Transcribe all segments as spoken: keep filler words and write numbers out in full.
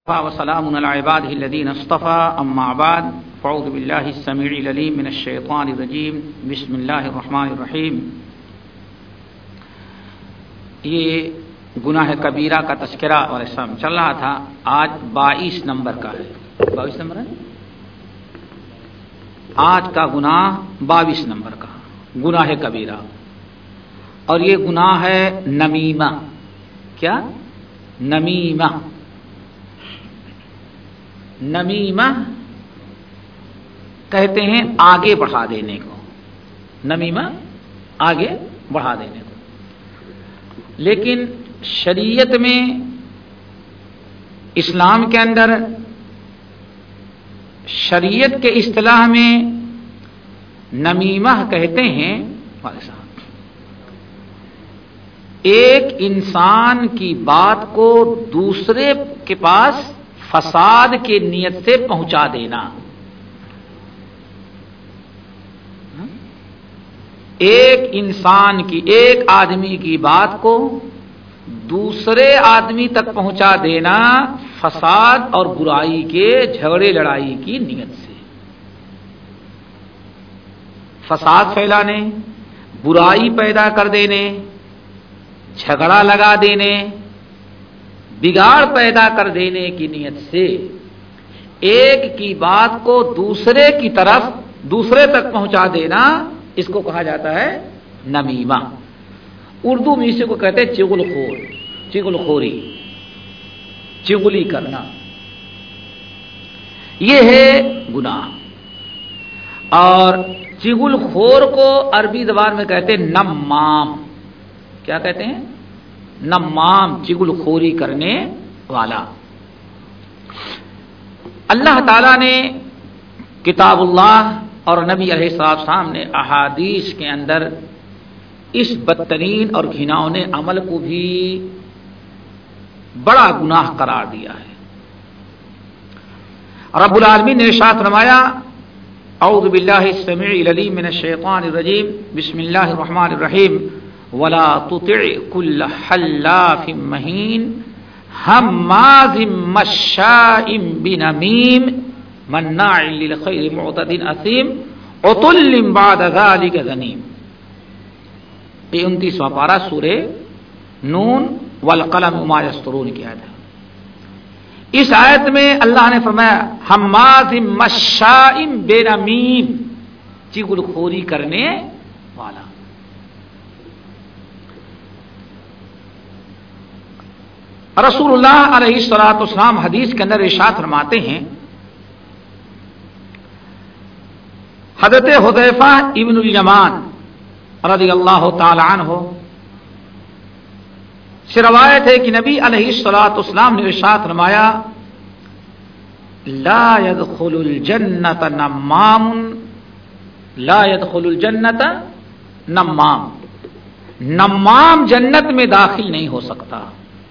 وسلام على عباده الذين اصطفى اما بعد فاعوذ بالله السميع العليم من الشيطان الرجيم بسم الله الرحمن الرحیم. یہ گناہ کبیرہ کا تذکرہ اور اسلام چل رہا تھا. آج بائیس نمبر کا ہے. بائیس نمبر ہے آج کا گناہ. بائیس نمبر کا گناہ کبیرہ، اور یہ گناہ ہے نمیمہ. کیا؟ نمیمہ. نمیمہ کہتے ہیں آگے بڑھا دینے کو. نمیمہ آگے بڑھا دینے کو. لیکن شریعت میں، اسلام کے اندر، شریعت کے اصطلاح میں نمیمہ کہتے ہیں ایک انسان کی بات کو دوسرے کے پاس فساد کی نیت سے پہنچا دینا. ایک انسان کی، ایک آدمی کی بات کو دوسرے آدمی تک پہنچا دینا فساد اور برائی کے، جھگڑے لڑائی کی نیت سے. فساد پھیلانے، برائی پیدا کر دینے، جھگڑا لگا دینے، بگاڑ پیدا کر دینے کی نیت سے ایک کی بات کو دوسرے کی طرف، دوسرے تک پہنچا دینا، اس کو کہا جاتا ہے نمیمہ. اردو میں اسے کو کہتے ہیں چغل خور، چغل خوری، چغلی کرنا. یہ ہے گناہ. اور چغل خور کو عربی زبان میں کہتے ہیں نمام. کیا کہتے ہیں؟ نمام، چغل خوری کرنے والا. اللہ تعالی نے کتاب اللہ اور نبی علیہ السلام نے احادیث کے اندر اس بدترین اور گھناؤنے عمل کو بھی بڑا گناہ قرار دیا ہے. رب العالمین نے ارشاد فرمایا: اعوذ باللہ السمیع العلیم من الشیطان الرجیم بسم اللہ الرحمن الرحیم وَلَا تُطِعْ كُلَّ حَلَّافٍ مَّهِينٍ هَمَّازٍ مَّشَّاءٍ بِنَمِيمٍ مَّنَّاعٍ لِّلْخَيْرِ مُعْتَدٍ أَثِيمٍ عُتُلٍّ بَعْدَ ذَلِكَ زَنِيمٍ. یہ انتیسواں پارہ سورہ نون والقلم وما یسطرون کی آیت ہے. اس آیت میں اللہ نے فرمایا ہماز مشاء بنمیم، چغل خوری کرنے والا. رسول اللہ علیہ الصلوۃ والسلام حدیث کے اندر ارشاد فرماتے ہیں، حضرت حذیفہ ابن الیمان رضی اللہ تعالی عنہ سے روایت ہے کہ نبی علیہ الصلوۃ والسلام نے ارشاد فرمایا: لا يدخل الجنۃ نمام، لا يدخل الجنۃ نمام. نمام جنت میں داخل نہیں ہو سکتا.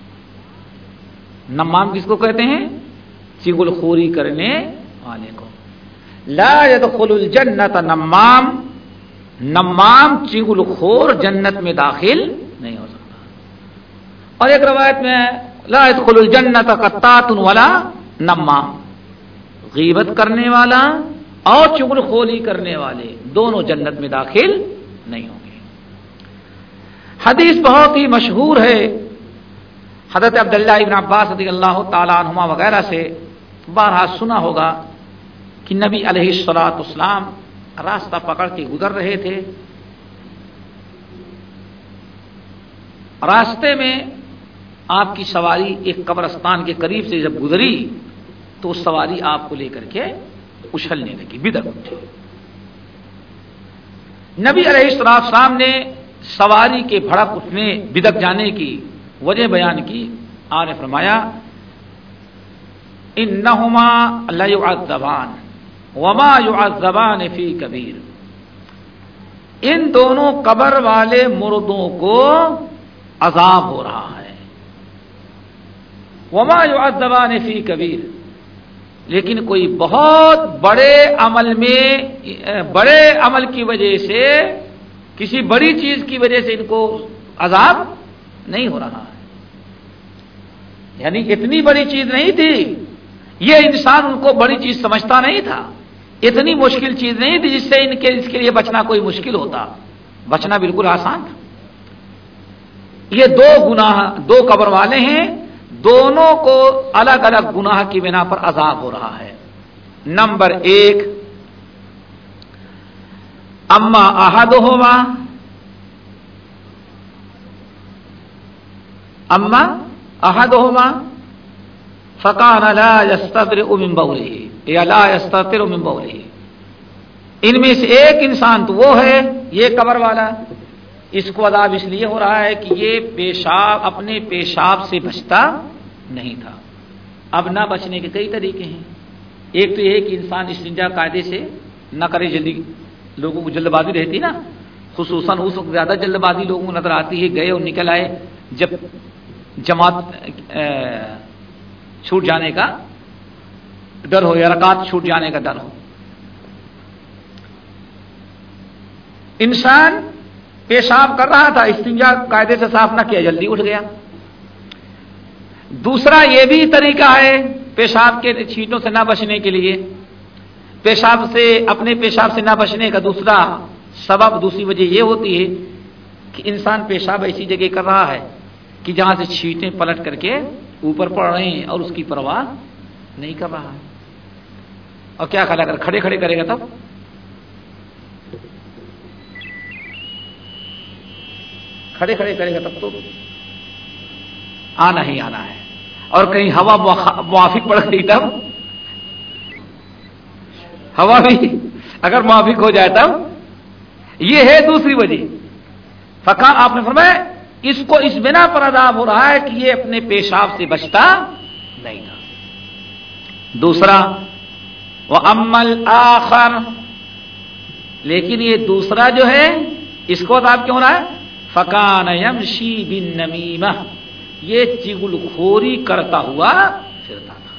نمام کس کو کہتے ہیں؟ چغل خوری کرنے والے کو. لا يدخل الجنۃ نمام، نمام چغل خور جنت میں داخل نہیں ہو سکتا. اور ایک روایت میں لا يدخل الجنۃ قطات ولا نمام، غیبت کرنے والا اور چغل خوری کرنے والے دونوں جنت میں داخل نہیں ہوں گے. حدیث بہت ہی مشہور ہے. حضرت عبداللہ ابن عباس رضی اللہ تعالی عنہما وغیرہ سے بارہا سنا ہوگا کہ نبی علیہ الصلوۃ والسلام راستہ پکڑ کے گزر رہے تھے. راستے میں آپ کی سواری ایک قبرستان کے قریب سے جب گزری تو اس سواری آپ کو لے کر کے اچھلنے لگی، بدک اٹھی. نبی علیہ الصلوۃ والسلام نے سواری کے بھڑک اٹھنے، بدک جانے کی وجہ بیان کی. آپ نے فرمایا: انہما لیعذبان وما یعذبان فی کبیر. ان دونوں قبر والے مردوں کو عذاب ہو رہا ہے. وما یعذبان فی کبیر، لیکن کوئی بہت بڑے عمل میں، بڑے عمل کی وجہ سے، کسی بڑی چیز کی وجہ سے ان کو عذاب نہیں ہو رہا ہے. یعنی اتنی بڑی چیز نہیں تھی یہ انسان ان کو بڑی چیز سمجھتا نہیں تھا، اتنی مشکل چیز نہیں تھی جس سے ان کے اس کے لیے بچنا کوئی مشکل ہوتا، بچنا بالکل آسان تھا۔ یہ دو گناہ، دو قبر والے ہیں، دونوں کو الگ الگ گناہ کی بنا پر عذاب ہو رہا ہے۔ نمبر ایک، اما احدہما اما احدہما فکان لا یستبرئ من بولہ یا لا یستتر من بولہ، ان میں سے ایک انسان تو وہ ہے یہ قبر والا، اس کو عذاب اس لیے ہو رہا ہے کہ یہ پیشاب اپنے پیشاب سے بچتا نہیں تھا۔ اب نہ بچنے کے کئی طریقے ہیں، ایک تو یہ کہ انسان استنجا قاعدے سے نہ کرے، جلدی لوگوں کو جلد بازی رہتی نا، خصوصاً اس وقت زیادہ جلد بازی لوگوں کو نظر آتی ہے، گئے اور نکل آئے، جب جماعت چھوٹ جانے کا ڈر ہو یا رکعت چھوٹ جانے کا ڈر ہو۔ انسان پیشاب کر رہا تھا، استنجا قاعدے سے صاف نہ کیا، جلدی اٹھ گیا۔ دوسرا یہ بھی طریقہ ہے پیشاب کے چھینٹوں سے نہ بچنے کے لیے، پیشاب سے اپنے پیشاب سے نہ بچنے کا دوسرا سبب، دوسری وجہ یہ ہوتی ہے کہ انسان پیشاب ایسی جگہ کر رہا ہے کہ جہاں سے چھینٹیں پلٹ کر کے اوپر پڑ رہے ہیں اور اس کی پرواہ نہیں کر رہا ہے۔ اور کیا کھڑا کر کھڑے کھڑے کرے گا، تب کھڑے کھڑے کرے گا تب تو آنا ہی آنا ہے، اور کہیں ہوا موافق پڑ گئی تب، ہوا بھی اگر موافق ہو جائے تب، یہ ہے دوسری وجہ۔ فقا آپ نے فرمایا اس کو اس بنا پر عذاب ہو رہا ہے کہ یہ اپنے پیشاب سے بچتا نہیں تھا۔ دوسرا، وَأَمَّا الْآخَرُ، لیکن یہ دوسرا جو ہے اس کو عذاب کیوں ہو رہا ہے؟ فَكَانَ يَمْشِي بِالنَّمِيمَةِ، یہ چغل خوری کرتا ہوا پھرتا تھا۔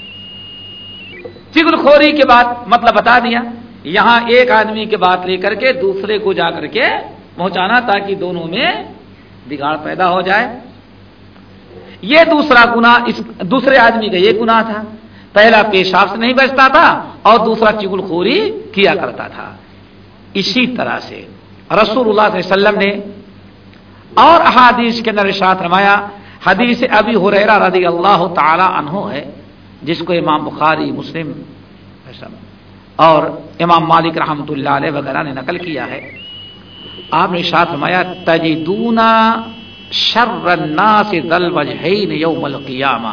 چغل خوری کے بعد مطلب بتا دیا، یہاں ایک آدمی کے بات لے کر کے دوسرے کو جا کر کے پہنچانا تاکہ دونوں میں بگاڑ پیدا ہو جائے۔ یہ دوسرا گناہ، اس دوسرے آدمی کا یہ گناہ تھا، پہلا پیشاب سے نہیں بچتا تھا اور دوسرا چغل خوری کیا کرتا تھا۔ اسی طرح سے رسول اللہ صلی اللہ علیہ وسلم نے اور احادیث کے اندر ارشاد فرمایا، حدیث ابی ہریرہ رضی اللہ تعالی عنہ ہے، جس کو امام بخاری، مسلم اور امام مالک رحمۃ اللہ علیہ وغیرہ نے نقل کیا ہے۔ آپ نے ارشاد فرمایا، تجدون شر الناس ذل وجہین یوم القیامہ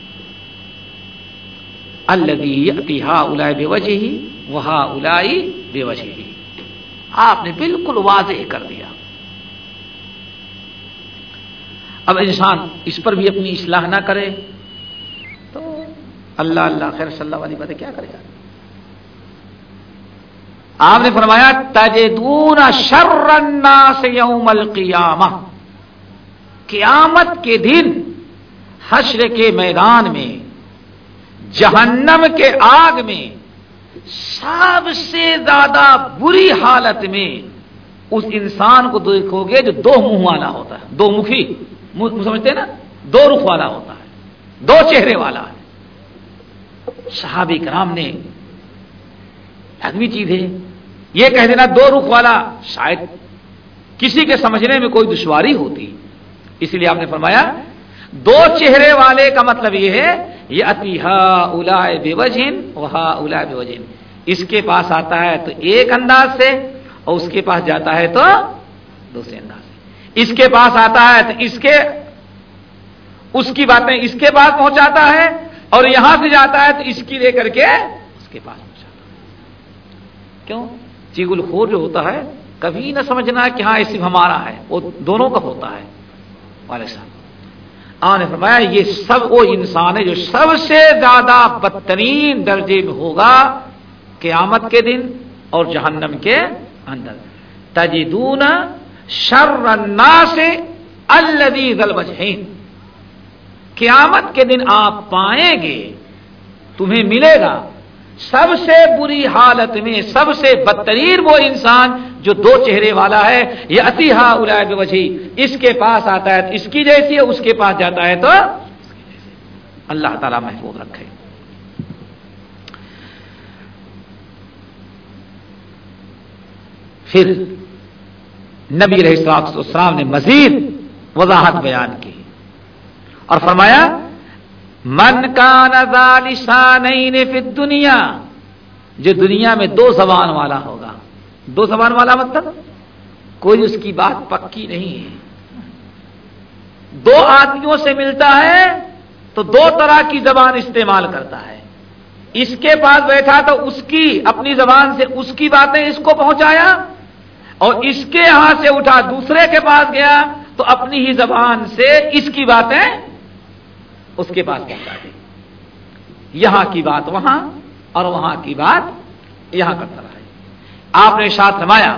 الذی یأتی ہؤلاء بوجہہ وہؤلاء بوجہہ۔ آپ نے بالکل واضح کر دیا۔ اب انسان اس پر بھی اپنی اصلاح نہ کرے تو اللہ اللہ خیر صلی اللہ علیہ وسلم کیا کرے گا؟ آپ نے فرمایا، تجدون شر الناس یوم القیامہ، قیامت کے دن حشر کے میدان میں، جہنم کے آگ میں سب سے زیادہ بری حالت میں اس انسان کو دیکھو گے جو دو منہ والا ہوتا ہے، دو مکھی سمجھتے ہیں نا، دو رخ والا ہوتا ہے، دو چہرے والا ہے۔ صحابہ کرام نے لازمی چیز ہے یہ کہہ دینا دو رخ والا، شاید کسی کے سمجھنے میں کوئی دشواری ہوتی، اس لیے آپ نے فرمایا دو چہرے والے کا مطلب یہ ہے، یہ اتی ہؤلاء بوجہ وہؤلاء بوجہ، اس کے پاس آتا ہے تو ایک انداز سے اور اس کے پاس جاتا ہے تو دوسرے انداز سے، اس کے پاس آتا ہے تو اس کے اس کی باتیں اس کے پاس پہنچاتا ہے اور یہاں سے جاتا ہے تو اس کی لے کر کے اس کے پاس پہنچاتا ہے۔ کیوں؟ چغل خور جو ہوتا ہے کبھی نہ سمجھنا کہ ہاں یہ صرف ہمارا ہے، وہ دونوں کا ہوتا ہے۔ والے صاحب آپ نے فرمایا یہ سب وہ انسان ہے جو سب سے زیادہ بدترین درجے میں ہوگا قیامت کے دن اور جہنم کے اندر۔ تجدون شر الناس الذی ذل وجہین، قیامت کے دن آپ پائیں گے، تمہیں ملے گا سب سے بری حالت میں سب سے بدترین وہ انسان جو دو چہرے والا ہے، یہ اتی ہؤلاء بوجہہ، اس کے پاس آتا ہے تو اس کی جیسی ہے، اس کے پاس جاتا ہے تو اللہ تعالیٰ محفوظ رکھے۔ پھر نبی علیہ الصلوۃ والسلام نے مزید وضاحت بیان کی اور فرمایا من کان ذا لسانین فی الدنیا، جو دنیا میں دو زبان والا ہوگا. دو زبان والا مطلب کوئی اس کی بات پکی نہیں ہے. دو آدمیوں سے ملتا ہے تو دو طرح کی زبان استعمال کرتا ہے. اس کے پاس بیٹھا تو اس کی اپنی زبان سے اس کی باتیں اس کو پہنچایا، اور اس کے یہاں سے اٹھا دوسرے کے پاس گیا تو اپنی ہی زبان سے اس کی باتیں اس کے پاس پہنچا دی. یہاں کی بات وہاں اور وہاں کی بات یہاں کرتا رہا. آپ نے ارشاد فرمایا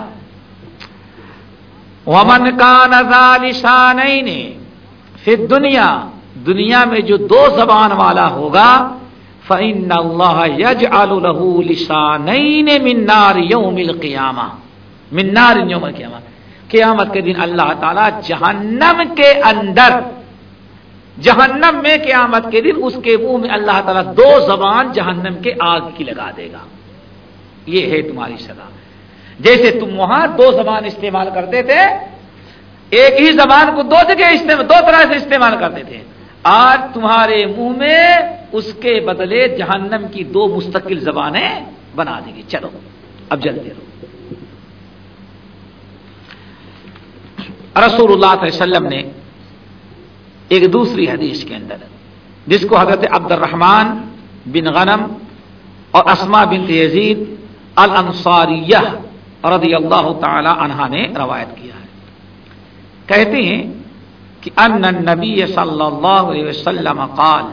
ومن کان ذا لسانین فی الدنیا، دنیا میں جو دو زبان والا ہوگا فإن اللہ یجعل له لسانین من نار یوم القیامہ، من نار یوم القیامہ، قیامت کے دن اللہ تعالی جہنم کے اندر، جہنم میں قیامت کے دن اس کے منہ میں اللہ تعالیٰ دو زبان جہنم کے آگ کی لگا دے گا. یہ ہے تمہاری سزا. جیسے تم وہاں دو زبان استعمال کرتے تھے، ایک ہی زبان کو دو جگہ استعمال دو طرح سے استعمال کرتے تھے، آج تمہارے منہ میں اس کے بدلے جہنم کی دو مستقل زبانیں بنا دیں گی. چلو اب جلدی رہو. رسول اللہ صلی اللہ علیہ وسلم نے ایک دوسری حدیث کے اندر، جس کو حضرت عبد الرحمن بن غنم اور اسماء بنت یزید الانصاریہ رضی اللہ تعالی عنہا نے روایت کیا ہے، کہتے ہیں کہ ان النبی صلی اللہ علیہ وسلم قال،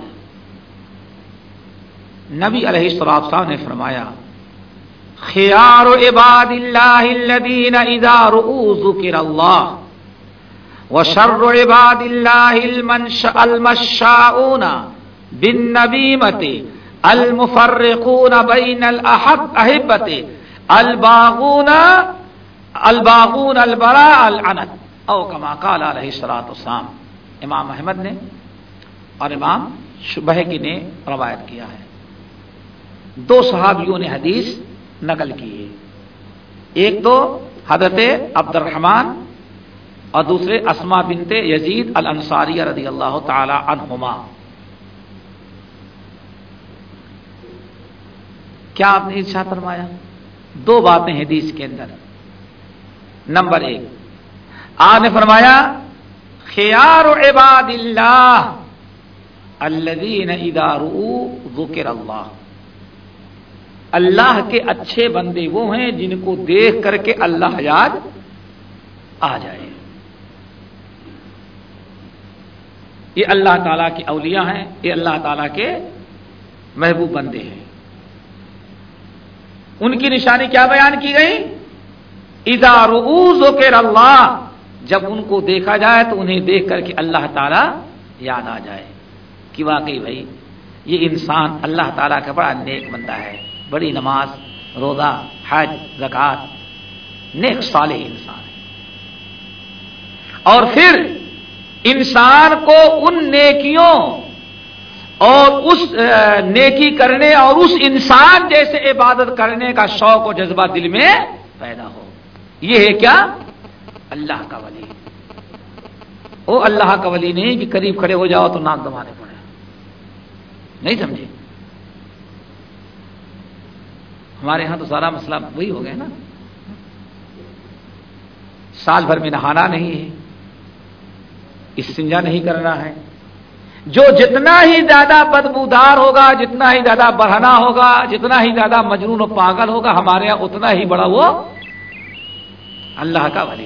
نبی علیہ الصلوۃ والسلام نے فرمایا خیار عباد اللہ الذین اذا رؤوا ذکر اللہ وشر عباد اللہ المشاؤون بالنبیمۃ المفرقون بین الاحبۃ الباغون الباغون البراء العنت او کما قال علیہ الصلوۃ والسلام. امام احمد نے اور امام بہقی نے روایت کیا ہے. دو صحابیوں نے حدیث نقل کی ہے، ایک تو حضرت عبد الرحمن اور دوسرے اسماء بنت یزید الانصاریہ رضی اللہ تعالی عنہما. کیا آپ نے ارشاد فرمایا؟ دو باتیں حدیث کے اندر. نمبر ایک، آپ نے فرمایا خیار عباد اللہ الذین اذا رؤوا ذکر اللہ، اللہ کے اچھے بندے وہ ہیں جن کو دیکھ کر کے اللہ یاد آ جائے. یہ اللہ تعالیٰ کے اولیاء ہیں، یہ اللہ تعالیٰ کے محبوب بندے ہیں. ان کی نشانی کیا بیان کی گئی؟ اذا رؤوا ذکر اللہ، جب ان کو دیکھا جائے تو انہیں دیکھ کر کے اللہ تعالیٰ یاد آ جائے کہ واقعی بھائی یہ انسان اللہ تعالیٰ کا بڑا نیک بندہ ہے، بڑی نماز روزہ حج زکات، نیک صالح انسان ہے. اور پھر انسان کو ان نیکیوں اور اس نیکی کرنے اور اس انسان جیسے عبادت کرنے کا شوق و جذبہ دل میں پیدا ہو. یہ ہے کیا؟ اللہ کا ولی. وہ اللہ کا ولی نہیں کہ قریب کھڑے ہو جاؤ تو ناک دبانے پڑے. نہیں سمجھے؟ ہمارے ہاں تو سارا مسئلہ وہی ہو گیا نا. سال بھر میں نہانا نہیں ہے، استنجا نہیں کرنا ہے. جو جتنا ہی زیادہ بدبودار ہوگا، جتنا ہی زیادہ برہنا ہوگا، جتنا ہی زیادہ مجنون و پاگل ہوگا، ہمارے یہاں اتنا ہی بڑا وہ اللہ کا ولی.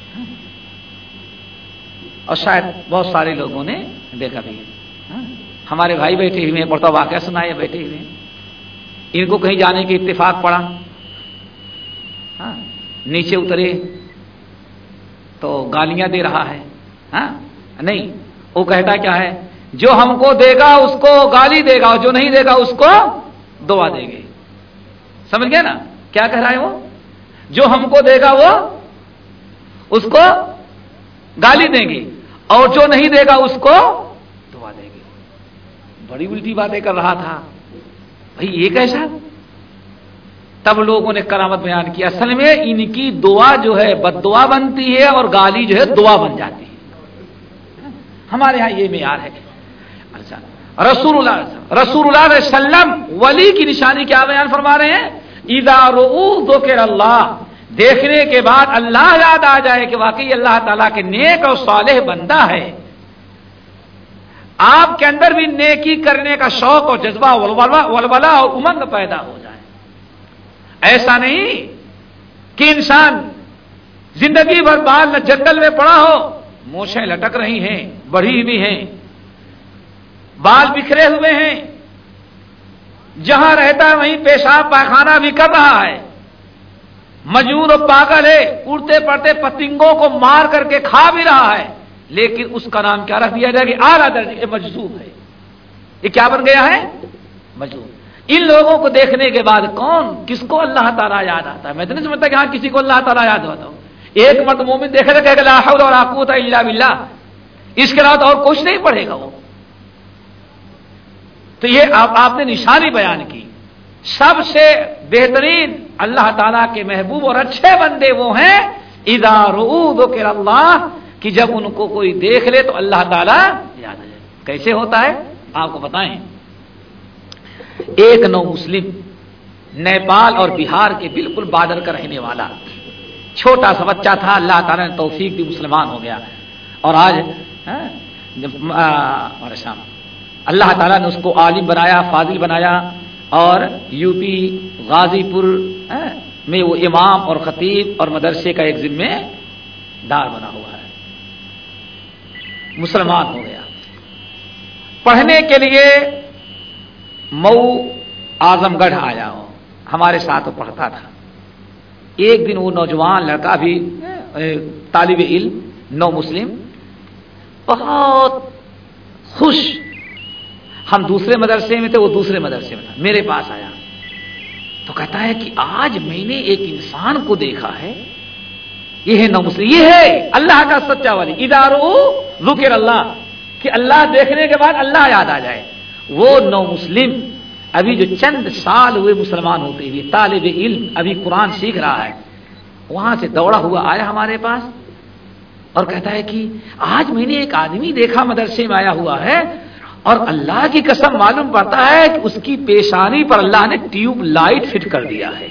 اور شاید بہت سارے لوگوں نے دیکھا بھی ہے. ہمارے بھائی بیٹھے ہوئے ہیں، پڑھتا واقعہ سنائے بیٹھے ہوئے ہیں، ان کو کہیں جانے کے اتفاق پڑا، ہاں نیچے اترے تو گالیاں دے رہا ہے. ہاں نہیں، وہ کہتا کیا ہے؟ جو ہم کو دے گا اس کو گالی دے گا اور جو نہیں دے گا اس کو دعا دے گے. سمجھ گئے نا کیا کہہ رہا ہے وہ؟ جو ہم کو دے گا وہ اس کو گالی دیں گے اور جو نہیں دے گا اس کو دعا دیں گے. بڑی الٹی باتیں کر رہا تھا بھائی. یہ کیسا؟ تب لوگوں نے کرامت بیان کی اصل میں ان کی دعا جو ہے بد دعا بنتی ہے اور گالی جو ہے دعا بن جاتی ہے. ہمارے ہاں یہ معیار ہے. اچھا رسول اللہ رسول اللہ علیہ وسلم ولی کی نشانی کیا بیان فرما رہے ہیں؟ اذا رؤوا ذکر اللہ، دیکھنے کے بعد اللہ یاد آ جائے کہ واقعی اللہ تعالیٰ کے نیک اور صالح بندہ ہے. آپ کے اندر بھی نیکی کرنے کا شوق اور جذبہ ولولہ اور امنگ پیدا ہو جائے. ایسا نہیں کہ انسان زندگی بھر بال جنگل میں پڑا ہو، موچھیں لٹک رہی ہیں، بڑھی بھی ہیں، بال بکھرے ہوئے ہیں، جہاں رہتا ہے وہیں پیشاب پائخانہ بھی کر رہا ہے، مجنون و پاگل ہے، اڑتے پڑتے پتنگوں کو مار کر کے کھا بھی رہا ہے، لیکن اس کا نام کیا رکھ دیا جائے کہ اعلیٰ درجے مجذوب ہے. یہ کیا بن گیا ہے؟ مجذوب. ان لوگوں کو دیکھنے کے بعد کون کس کو اللہ تعالیٰ یاد آتا ہے؟ میں تو نہیں سمجھتا کہ ہاں کسی کو اللہ تعالیٰ یاد ہوتا ہو. ایک مرد مومن دیکھے گا کہ لا حول ولا قوت الا باللہ، اس کے علاوہ اور کچھ نہیں پڑھے گا وہ. تو یہ آپ, آپ نے نشانی بیان کی. سب سے بہترین اللہ تعالیٰ کے محبوب اور اچھے بندے وہ ہیں اذا رؤوا ذکر اللہ، کہ جب ان کو کوئی دیکھ لے تو اللہ تعالیٰ یاد آ جائے. کیسے ہوتا ہے آپ کو بتائیں. ایک نو مسلم نیپال اور بہار کے بالکل بارڈر کا رہنے والا چھوٹا سا بچہ تھا، اللہ تعالیٰ نے توفیق دی مسلمان ہو گیا. اور آج شام اللہ تعالیٰ نے اس کو عالم بنایا، فاضل بنایا، اور یو پی غازی پور میں وہ امام اور خطیب اور مدرسے کا ایک ذمہ دار بنا ہوا ہے. مسلمان ہو گیا. پڑھنے کے لیے مئو اعظم گڑھ آیا ہو، ہمارے ساتھ وہ پڑھتا تھا. ایک دن وہ نوجوان لڑکا بھی طالب علم نو مسلم بہت خوش، ہم دوسرے مدرسے میں تھے وہ دوسرے مدرسے میں تھا، میرے پاس آیا تو کہتا ہے کہ آج میں نے ایک انسان کو دیکھا ہے، یہ ہے نو مسلم، یہ ہے اللہ کا سچا ولی. ادارو ذکر اللہ، کہ اللہ دیکھنے کے بعد اللہ یاد آ جائے. وہ نو مسلم ابھی جو چند سال ہوئے مسلمان ہوتے ہوئے، طالب علم ابھی قرآن سیکھ رہا ہے، وہاں سے دوڑا ہوا آیا ہمارے پاس اور کہتا ہے کہ آج میں نے ایک آدمی دیکھا مدرسے میں آیا ہوا ہے، اور اللہ کی قسم معلوم پڑتا ہے کہ اس کی پیشانی پر اللہ نے ٹیوب لائٹ فٹ کر دیا ہے.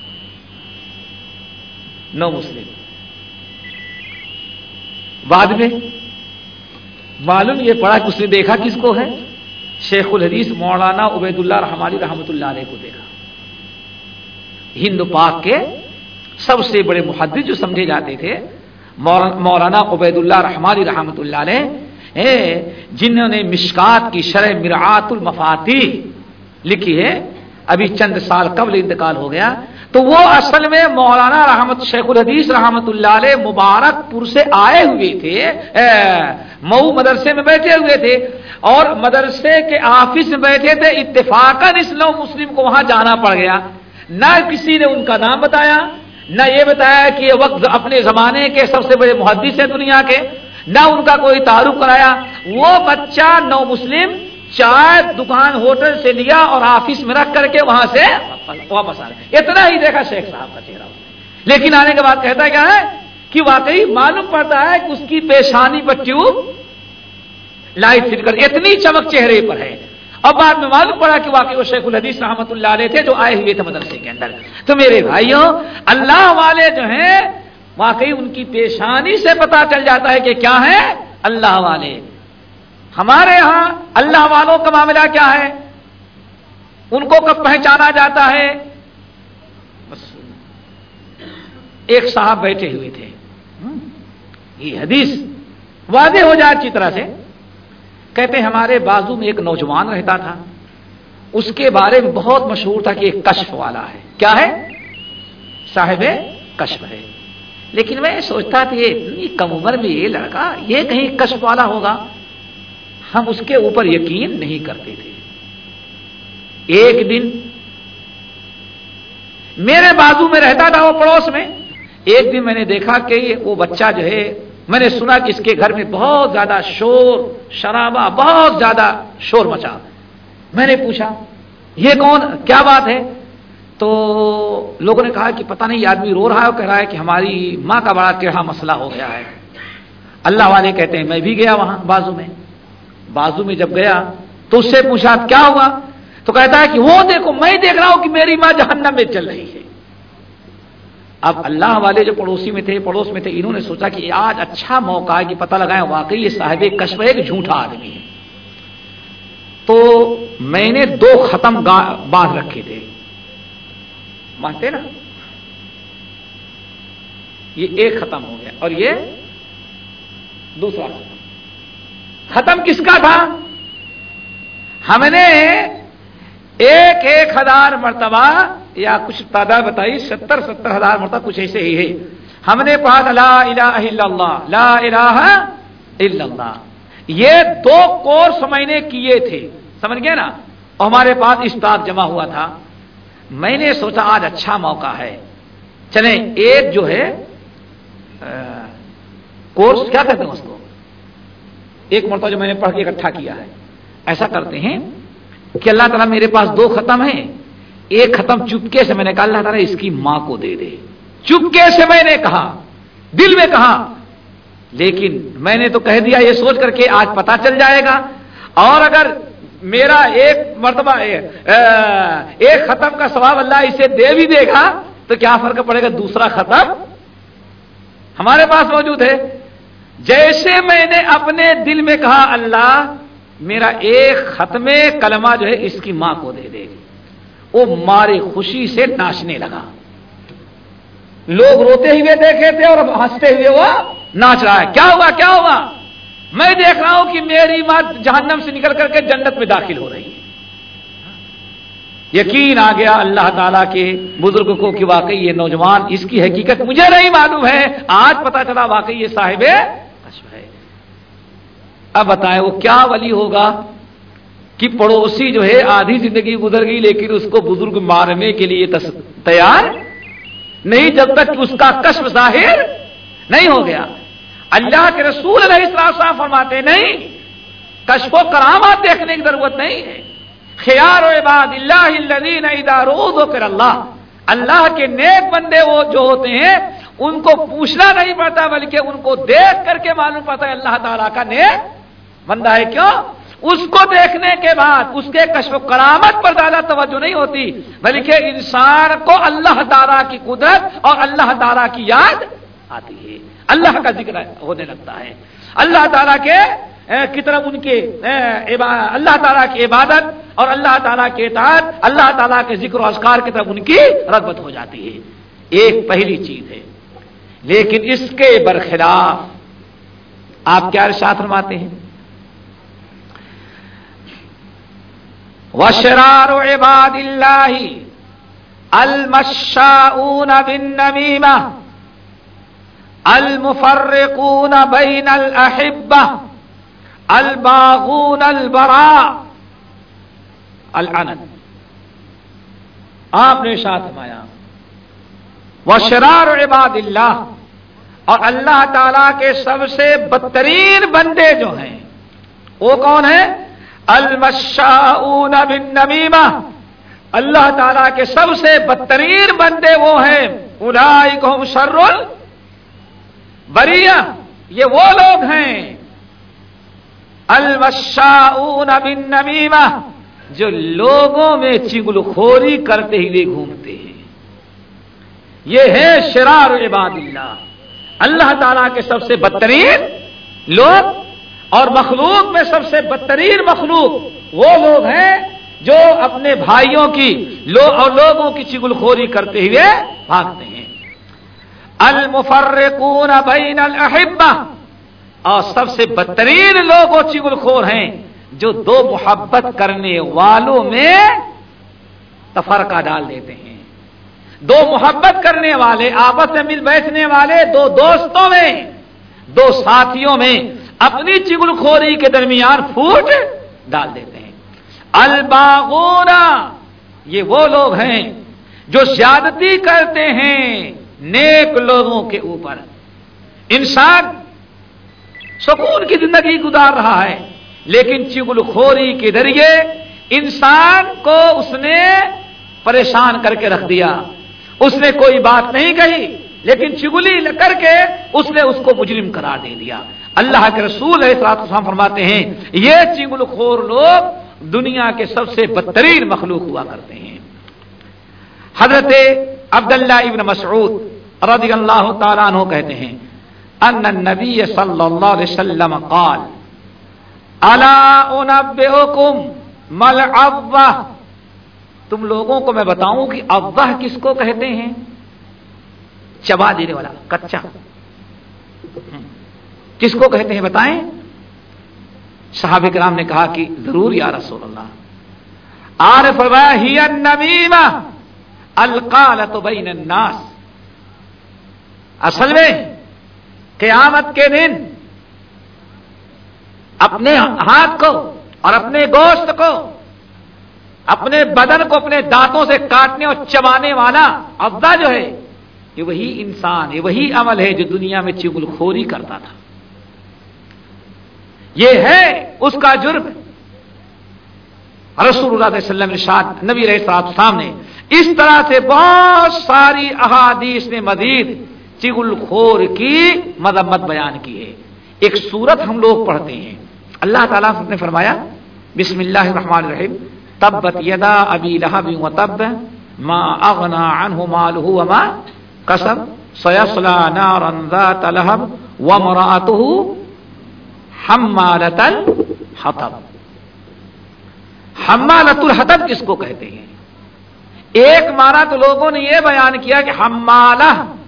نو مسلم. بعد میں معلوم یہ پڑا کہ اس نے دیکھا کس کو ہے؟ شیخ الحدیث مولانا عبید اللہ رحمانی رحمۃ اللہ علیہ کو دیکھا. ہند پاک کے سب سے بڑے محدث جو سمجھے جاتے تھے مولانا عبید اللہ رحمانی رحمۃ اللہ علیہ، جنہوں نے مشکات کی شرح مرعات المفاتیح لکھی ہے، ابھی چند سال قبل انتقال ہو گیا. تو وہ اصل میں مولانا رحمت شیخ الحدیث رحمت اللہ علیہ مبارک پور سے آئے ہوئے تھے، مئو مدرسے میں بیٹھے ہوئے تھے اور مدرسے کے آفس میں بیٹھے تھے. اتفاقاً اس نو مسلم کو وہاں جانا پڑ گیا. نہ کسی نے ان کا نام بتایا، نہ یہ بتایا کہ یہ وقت اپنے زمانے کے سب سے بڑے محدث ہیں دنیا کے، نہ ان کا کوئی تعارف کرایا. وہ بچہ نو مسلم چائے دکان ہوٹل سے لیا اور آفس میں رکھ کر کے وہاں سے واپس آ گئے. اتنا ہی دیکھا شیخ صاحب کا چہرہ، لیکن آنے کے بعد کہتا کیا ہے کہ واقعی معلوم پڑتا ہے کہ اس کی پیشانی پر ٹیوب لائٹ فٹ کر اتنی چمک چہرے پر ہے. اب بعد میں معلوم پڑا کہ واقعی وہ شیخ الحدیث رحمۃ اللہ علیہ تھے جو آئے ہوئے تھے مدرسے کے اندر. تو میرے بھائیوں، اللہ والے جو ہیں واقعی ان کی پیشانی سے پتا چل جاتا ہے کہ کیا ہے اللہ والے. ہمارے ہاں اللہ والوں کا معاملہ کیا ہے؟ ان کو کب پہچانا جاتا ہے؟ بس ایک صاحب بیٹھے ہوئے تھے، یہ حدیث واضح ہو جائے اچھی طرح سے. کہتے ہیں ہمارے بازو میں ایک نوجوان رہتا تھا، اس کے بارے میں بہت مشہور تھا کہ ایک کشف والا ہے. کیا ہے؟ صاحب کشف ہے. لیکن میں سوچتا تھا یہ اتنی کم عمر میں یہ لڑکا یہ کہیں کشف والا ہوگا، ہم اس کے اوپر یقین نہیں کرتے تھے. ایک دن میرے بازو میں رہتا تھا وہ پڑوس میں. ایک دن میں نے دیکھا کہ وہ بچہ جو ہے، میں نے سنا کہ اس کے گھر میں بہت زیادہ شور شرابہ، بہت زیادہ شور مچا. میں نے پوچھا یہ کون، کیا بات ہے؟ تو لوگوں نے کہا کہ پتہ نہیں یہ آدمی رو رہا ہے اور کہہ رہا ہے کہ ہماری ماں کا بڑا ٹیڑھا مسئلہ ہو گیا ہے. اللہ والے کہتے ہیں میں بھی گیا وہاں بازو میں بازو میں جب گیا تو اس سے پوچھا کیا ہوا, تو کہتا ہے کہ وہ دیکھو میں دیکھ رہا ہوں کہ میری ماں جہنم میں چل رہی ہے. اب اللہ والے جو پڑوسی میں تھے پڑوس میں تھے انہوں نے سوچا کہ آج اچھا موقع ہے کہ پتہ لگائیں واقعی یہ صاحب کشف ایک جھوٹا آدمی ہے. تو میں نے دو ختم باندھ رکھے تھے, مانتے نا, یہ ایک ختم ہو گیا اور یہ دوسرا ختم. ختم کس کا تھا؟ ہم نے ایک ایک ہزار مرتبہ یا کچھ تعداد بتائی ستر ستر ہزار مرتبہ کچھ ایسے ہی ہے ہم نے پڑھا لا الہ الا اللہ لا الہ الا اللہ. یہ دو کورس میں نے کیے تھے, سمجھ گئے نا, اور ہمارے پاس اسٹاف جمع ہوا تھا. میں نے سوچا آج اچھا موقع ہے, چلیں ایک جو ہے کورس کیا کہتے ہیں اس کو, ایک مرتبہ جو میں نے پڑھ کے اکٹھا کیا ہے, ایسا کرتے ہیں کہ اللہ تعالیٰ میرے پاس دو ختم ہیں, ایک ختم چپکے سے میں نے کہا اللہ تعالیٰ اس کی ماں کو دے دے. چپکے سے میں نے کہا, دل میں کہا, لیکن میں نے تو کہہ دیا یہ سوچ کر کے آج پتا چل جائے گا, اور اگر میرا ایک مرتبہ ایک ختم کا ثواب اللہ اسے دے بھی دے گا تو کیا فرق پڑے گا, دوسرا ختم ہمارے پاس موجود ہے. جیسے میں نے اپنے دل میں کہا اللہ میرا ایک ختم کلمہ جو ہے اس کی ماں کو دے دے, وہ مارے خوشی سے ناچنے لگا. لوگ روتے ہوئے دیکھے تھے اور ہنستے ہوئے وہ ناچ رہا ہے. کیا ہوا کیا ہوا؟ میں دیکھ رہا ہوں کہ میری ماں جہنم سے نکل کر کے جنت میں داخل ہو رہی ہے. یقین آ گیا اللہ تعالیٰ کے بزرگ کو کہ واقعی یہ نوجوان, اس کی حقیقت مجھے نہیں معلوم ہے, آج پتا چلا واقعی یہ صاحب کشف ہے. اب بتائیں وہ کیا ولی ہوگا کہ پڑوسی جو ہے آدھی زندگی گزر گئی لیکن اس کو بزرگ مارنے کے لیے تیار نہیں جب تک کہ اس کا کشف ظاہر نہیں ہو گیا. اللہ کے رسول علیہ السلام فرماتے نہیں, کشف و کرامات دیکھنے کی ضرورت نہیں ہے. خیار و عباد اللہ الذین اذا رؤوا ذکر اللہ, اللہ کے نیک بندے وہ جو ہوتے ہیں ان کو پوچھنا نہیں پڑتا بلکہ ان کو دیکھ کر کے معلوم پڑتا ہے اللہ تعالیٰ کا نیک بندہ ہے. کیوں؟ اس کو دیکھنے کے بعد اس کے کشف و کرامت پر زیادہ توجہ نہیں ہوتی بلکہ انسان کو اللہ تعالیٰ کی قدرت اور اللہ تعالیٰ کی یاد آتی ہے, اللہ کا ذکر ہونے لگتا ہے, اللہ تعالیٰ کے کی طرف ان کے اللہ تعالیٰ کی عبادت اور اللہ تعالیٰ کے اطاعت, اللہ تعالیٰ کے ذکر و اذکار کی طرف ان کی رغبت ہو جاتی ہے. ایک پہلی چیز ہے. لیکن اس کے برخلاف آپ کیا ارشاد فرماتے ہیں؟ وَشِرَارُ عِبَادِ اللَّهِ الْمَشَّاؤُونَ بِالنَّمِيمَةِ الْمُفَرِّقُونَ بَيْنَ الْأَحِبَّةِ الْبَاغُونَ الْبَرَاءَ الْعَنَدُ. آپ نے ارشاد فرمایا وَشِرَارُ عِبَادِ اللَّهِ, اور اللہ تعالیٰ کے سب سے بدترین بندے جو ہیں وہ کون ہیں؟ المشاؤون بالنمیمہ, اللہ تعالیٰ کے سب سے بدترین بندے وہ ہیں اولئک هم شر البریہ, یہ وہ لوگ ہیں المشاؤون بالنمیمہ جو لوگوں میں چغل خوری کرتے ہوئے گھومتے ہیں. یہ ہے شرار عباد اللہ, اللہ تعالیٰ کے سب سے بدترین لوگ اور مخلوق میں سب سے بدترین مخلوق وہ لوگ ہیں جو اپنے بھائیوں کی لو اور لوگوں کی چغل خوری کرتے ہوئے بھاگتے ہیں. المفرقون بین الاحبہ, اور سب سے بدترین لوگ وہ چغل خور ہیں جو دو محبت کرنے والوں میں تفرقہ ڈال دیتے ہیں. دو محبت کرنے والے آپس میں مل بیٹھنے والے دو دوستوں میں دو ساتھیوں میں اپنی چغل خوری کے درمیان پھوٹ ڈال دیتے ہیں. الباغون, یہ وہ لوگ ہیں جو زیادتی کرتے ہیں نیک لوگوں کے اوپر. انسان سکون کی زندگی گزار رہا ہے لیکن چغل خوری کے ذریعے انسان کو اس نے پریشان کر کے رکھ دیا. اس نے کوئی بات نہیں کہی لیکن چگلی کر کے اس نے اس کو مجرم قرار دے دیا. اللہ کے رسول علیہ الصلوۃ والسلام فرماتے ہیں یہ چگل خور لوگ دنیا کے سب سے بدترین مخلوق ہوا کرتے ہیں. حضرت عبداللہ ابن مسعود رضی اللہ تعالیٰ عنہ کہتے ہیں ان النبی صلی اللہ علیہ وسلم قال الا انبئکم مل عوہ، تم لوگوں کو میں بتاؤں کہ عوہ کس کو کہتے ہیں؟ چبا دینے والا، کچا. کس کو کہتے ہیں بتائیں؟ صحابہ کرام نے کہا کہ ضرور یا رسول اللہ. آر فرمایا ہی النمیمہ القالۃ بین الناس، اصل میں قیامت کے دن اپنے ہاتھ کو اور اپنے گوشت کو، اپنے بدن کو اپنے دانتوں سے کاٹنے اور چبانے والا عوہ جو ہے یہ وہی انسان، یہ وہی عمل ہے جو دنیا میں چغل خوری کرتا تھا. یہ ہے اس کا جرم. رسول اللہ صلی اللہ علیہ وسلم ارشاد، نبی علیہ الصلوۃ والسلام نے اس طرح سے بہت ساری احادیث نے مزید چغل خور کی مذمت بیان کی ہے. ایک سورت ہم لوگ پڑھتے ہیں، اللہ تعالیٰ نے فرمایا بسم اللہ الرحمن الرحیم تبت یدا ابی لہب وتب ما اغنى عنه ماله وما کسب سیصلی نارا ذات لہب وامرأته حمالۃ الحطب. حمالۃ الحطب کس کو کہتے ہیں؟ ایک معنی تو لوگوں نے یہ بیان کیا کہ حمالہ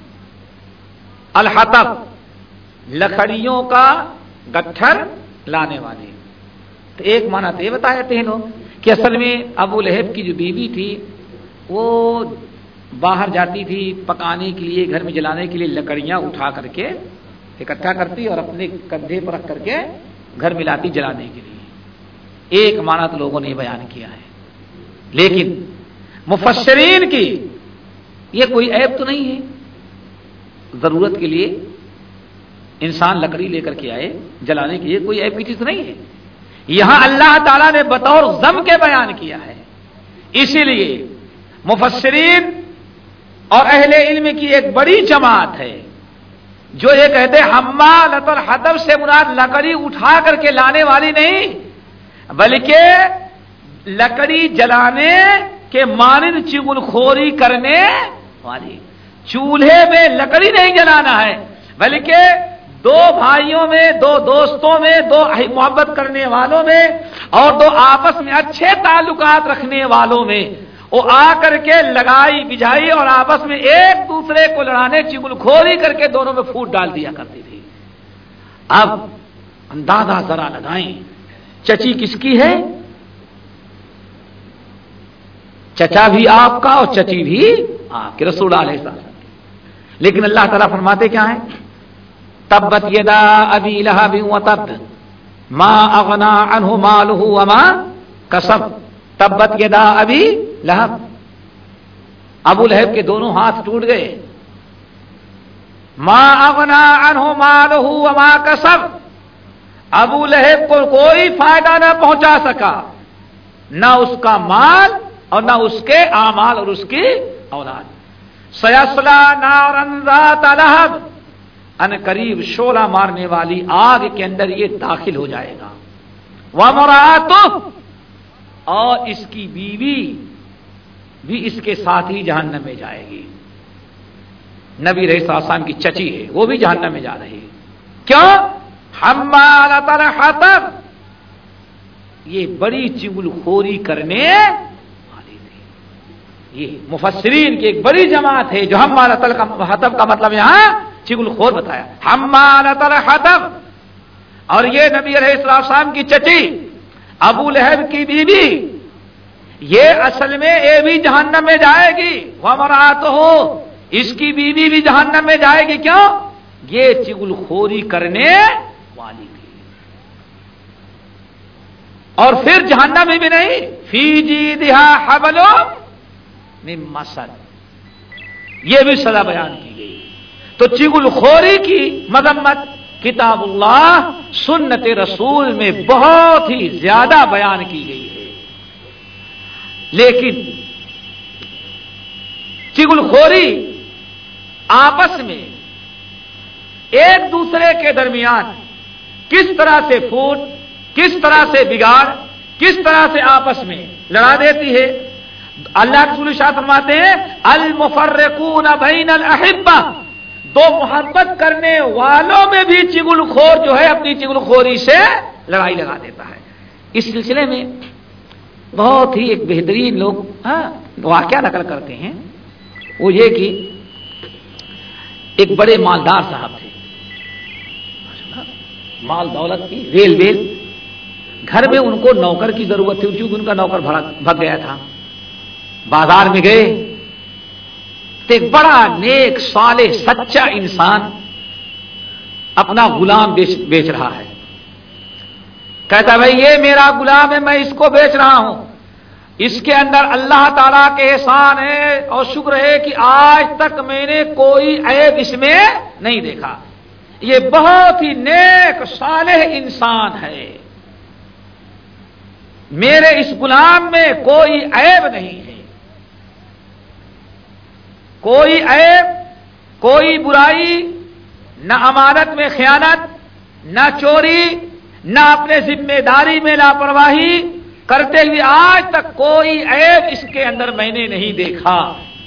الحطب لکڑیوں کا گٹھر لانے والے. تو ایک معنی تو یہ بتایا تھے لوگ کہ اصل میں ابو لہب کی جو بیوی تھی وہ باہر جاتی تھی پکانے کے لیے، گھر میں جلانے کے لیے لکڑیاں اٹھا کر کے اکٹھا کرتی اور اپنے کندھے پر رکھ کر کے گھر میں لاتی جلانے کے لیے. ایک معنی تو لوگوں نے بیان کیا ہے، لیکن مفسرین کی یہ کوئی عیب تو نہیں ہے. ضرورت کے لیے انسان لکڑی لے کر کے آئے جلانے کے لیے کوئی عیب کی چیز نہیں ہے. یہاں اللہ تعالیٰ نے بطور ذم کے بیان کیا ہے. اسی لیے مفسرین اور اہل علم کی ایک بڑی جماعت ہے جو یہ کہتے حمالۃ الحطب سے مراد لکڑی اٹھا کر کے لانے والی نہیں، بلکہ لکڑی جلانے کے مانند چغل خوری کرنے والی. چولہے میں لکڑی نہیں جلانا ہے بلکہ دو بھائیوں میں، دو دوستوں میں، دو محبت کرنے والوں میں اور دو آپس میں اچھے تعلقات رکھنے والوں میں وہ آ کر کے لگائی بجھائی اور آپس میں ایک دوسرے کو لڑانے چغل خوری کر کے دونوں میں پھوٹ ڈال دیا کرتی تھی. اب اندازہ ذرا لگائیں چچی کس کی ہے؟ چچا بھی آپ کا اور چچی بھی آپ کے، رسول اللہ علیہ السلام. لیکن اللہ تعالیٰ فرماتے کیا ہیں؟ تبت یدا ابی لہب وتب ما اغنى عنه ماله وما کسب. تبت یدا ابی لہب، ابو لہب کے دونوں ہاتھ ٹوٹ گئے. ما اغنى عنه ماله وما کسب، ابو لہب کو کوئی فائدہ نہ پہنچا سکا، نہ اس کا مال اور نہ اس کے اعمال اور اس کی اولاد. سیصلی نارا ذات لہب، ان قریب شعلہ مارنے والی آگ کے اندر یہ داخل ہو جائے گا. وامرأتہ، اور اس کی بیوی بھی اس کے ساتھ ہی جہنم میں جائے گی. نبی علیہ السلام کی چچی ہے وہ بھی جہنم میں جا رہی ہے. کیوں؟ حمالۃ الحطب، یہ بڑی چغل خوری کرنے والی تھی. یہ مفسرین کی ایک بڑی جماعت ہے جو حمالۃ الحطب کا مطلب یہاں چغل خور بتایا، حمالۃ الحطب. اور یہ نبی علیہ السلام کی چچی ابو لہب کی بیوی یہ اصل میں یہ بھی جہنم میں جائے گی. وامرأتہ، اس کی بیوی بھی جہنم میں جائے گی. کیوں؟ یہ چغل خوری کرنے والی تھی. اور پھر جہنم میں بھی نہیں، فی جیدہا حبل من مسد، یہ بھی سزا بیان کی گئی. تو چغل خوری کی مذمت کتاب اللہ سنت رسول میں بہت ہی زیادہ بیان کی گئی ہے. لیکن چغل خوری آپس میں ایک دوسرے کے درمیان کس طرح سے پھوٹ، کس طرح سے بگاڑ، کس طرح سے آپس میں لڑا دیتی ہے۔ اللہ کے رسول شاہ فرماتے ہیں المفرقون بین الاحبہ، دو محبت کرنے والوں میں بھی چغل خور جو ہے اپنی چغل خوری سے لڑائی لگا دیتا ہے۔ اس سلسلے میں بہت ہی ایک بہترین لوگ ہاں واقعہ نقل کرتے ہیں، وہ یہ کہ ایک بڑے مالدار صاحب تھے، مال دولت کی ریل ویل، گھر میں ان کو نوکر کی ضرورت تھی کیونکہ ان کا نوکر بھگ گیا تھا۔ بازار میں گئے تو ایک بڑا نیک صالح سچا انسان اپنا غلام بیچ, بیچ رہا ہے۔ کہتا بھائی یہ میرا غلام ہے، میں اس کو بیچ رہا ہوں، اس کے اندر اللہ تعالیٰ کے احسان ہے اور شکر ہے کہ آج تک میں نے کوئی عیب اس میں نہیں دیکھا، یہ بہت ہی نیک صالح انسان ہے، میرے اس غلام میں کوئی عیب نہیں ہے، کوئی عیب، کوئی برائی، نہ امانت میں خیانت، نہ چوری، نہ اپنے ذمہ داری میں لاپرواہی کرتے ہوئے آج تک کوئی عیب اس کے اندر میں نے نہیں دیکھا۔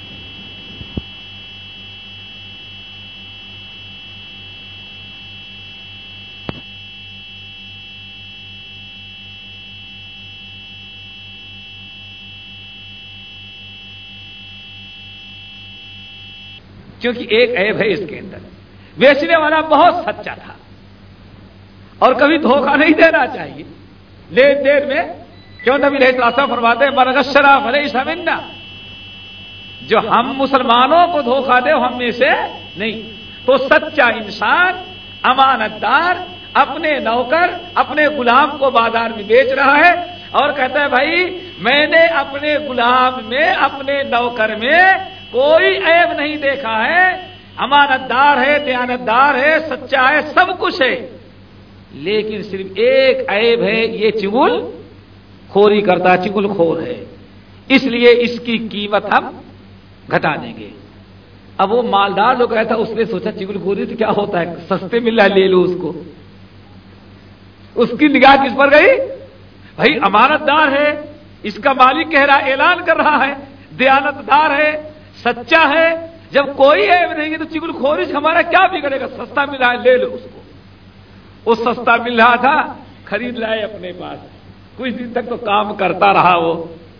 کیونکہ ایک عیب ہے اس کے اندر، بیچنے والا بہت سچا تھا اور کبھی دھوکہ نہیں دینا چاہیے لین دین میں، کیوں نبی علیہ السلام فرماتے ہیں من غشنا فلیس منا، جو ہم مسلمانوں کو دھوکہ دے ہم میں سے نہیں۔ تو سچا انسان امانت دار اپنے نوکر اپنے غلام کو بازار میں بیچ رہا ہے اور کہتا ہے بھائی میں نے اپنے غلام میں اپنے نوکر میں کوئی عیب نہیں دیکھا ہے، امانت دار ہے، دیانت دار ہے، سچا ہے، سب کچھ ہے، لیکن صرف ایک عیب ہے، یہ چغل خوری کرتا، چغل خور ہے، اس لیے اس کی قیمت ہم گھٹا دیں گے۔ اب وہ مالدار جو کہتا اس نے سوچا چغل خوری تو کیا ہوتا ہے، سستے مل رہا ہے لے لو اس کو۔ اس کی نگاہ کس پر گئی؟ بھائی امانت دار ہے، اس کا مالک کہہ رہا، اعلان کر رہا ہے، دیانت دار ہے، سچا ہے، جب کوئی عیب نہیں ہے تو چغل خوری سے ہمارا کیا بگڑے گا، سستا ملا ہے لے لو اس کو۔ وہ سستا مل رہا تھا، خرید لائے اپنے پاس، کچھ دن تک تو کام کرتا رہا، وہ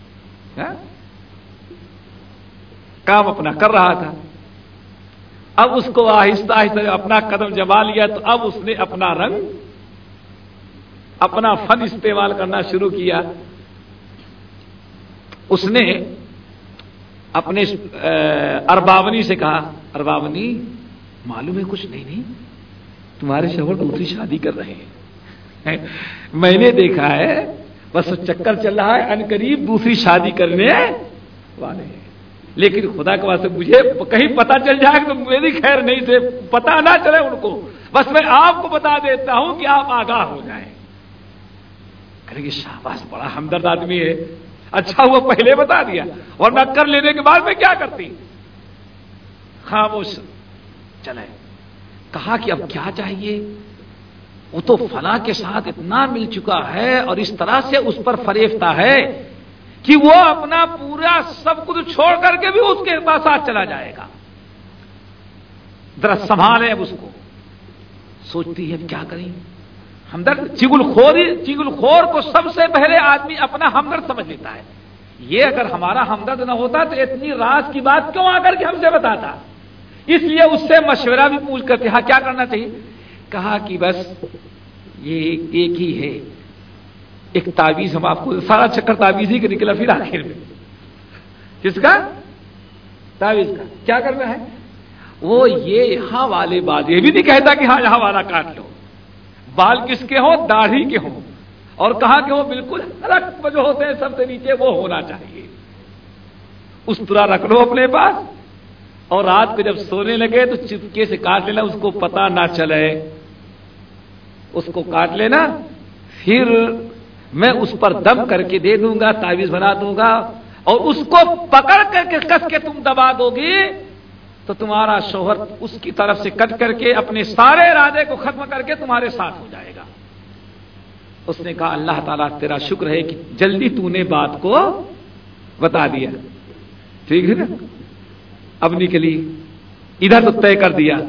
کام اپنا کر رہا تھا۔ اب اس کو آہستہ آہستہ اپنا قدم جما لیا تو اب اس نے اپنا رنگ اپنا فن استعمال کرنا شروع کیا۔ اس نے اپنے اربابنی سے کہا، اربابنی معلوم ہے کچھ نہیں نہیں تمہارے شوہر دوسری شادی کر رہے ہیں، میں نے دیکھا ہے، بس چکر چل رہا ہے، ان قریب دوسری شادی کرنے والے ہیں، لیکن خدا کے واسطے مجھے کہیں پتہ چل جائے تو میری خیر نہیں سے پتہ نہ چلے ان کو، بس میں آپ کو بتا دیتا ہوں کہ آپ آگاہ ہو جائیں۔ کہیں گے شاباش بڑا ہمدرد آدمی ہے، اچھا ہوا پہلے بتا دیا، اور میں کر لینے کے بعد میں کیا کرتی، خاموش چلے۔ کہا کہ اب کیا چاہیے، وہ تو فلاں کے ساتھ اتنا مل چکا ہے اور اس طرح سے اس پر فریفتہ ہے کہ وہ اپنا پورا سب کچھ چھوڑ کر کے بھی اس کے پاس ساتھ چلا جائے گا، ذرا سنبھالے اب اس کو۔ سوچتی ہے کیا کریں، ہمدرد چغل خوری چغل خور کو سب سے پہلے آدمی اپنا ہمدرد سمجھ لیتا ہے، یہ اگر ہمارا ہمدرد نہ ہوتا تو اتنی راز کی بات کیوں آ کر کے ہم سے بتاتا، اس لیے اس سے مشورہ بھی پوچھ کرتے ہاں کیا کرنا چاہیے۔ کہا کہ بس یہ ایک ہی ہے، ایک تعویذ ہم آپ کو، سارا چکر تعویذ ہی کا نکلا پھر آخر میں، کس کا تعویذ کا، کیا کرنا ہے وہ یہ یہاں والے بال، یہ بھی نہیں کہتا کہ ہاں یہاں والا کاٹ لو، بال کس کے ہوں، داڑھی کے ہوں، اور کہا کہ وہ بالکل رکھ جو ہوتے ہیں سب سے نیچے وہ ہونا چاہیے، اس طرح رکھ لو اپنے پاس، اور رات کو جب سونے لگے تو چپکے سے کاٹ لینا، اس کو پتہ نہ چلے، اس کو کاٹ لینا، پھر میں اس پر دم کر کے دے دوں گا، تعویذ بنا دوں گا، اور اس کو پکڑ کر کے کس کے تم دبا دو گی تو تمہارا شوہر اس کی طرف سے کٹ کر کے اپنے سارے ارادے کو ختم کر کے تمہارے ساتھ ہو جائے گا. اس نے کہا اللہ تعالیٰ تیرا شکر ہے کہ جلدی تو نے بات کو بتا دیا. ٹھیک ہے نا, اب نکلی ادھر تو طے کر دیا.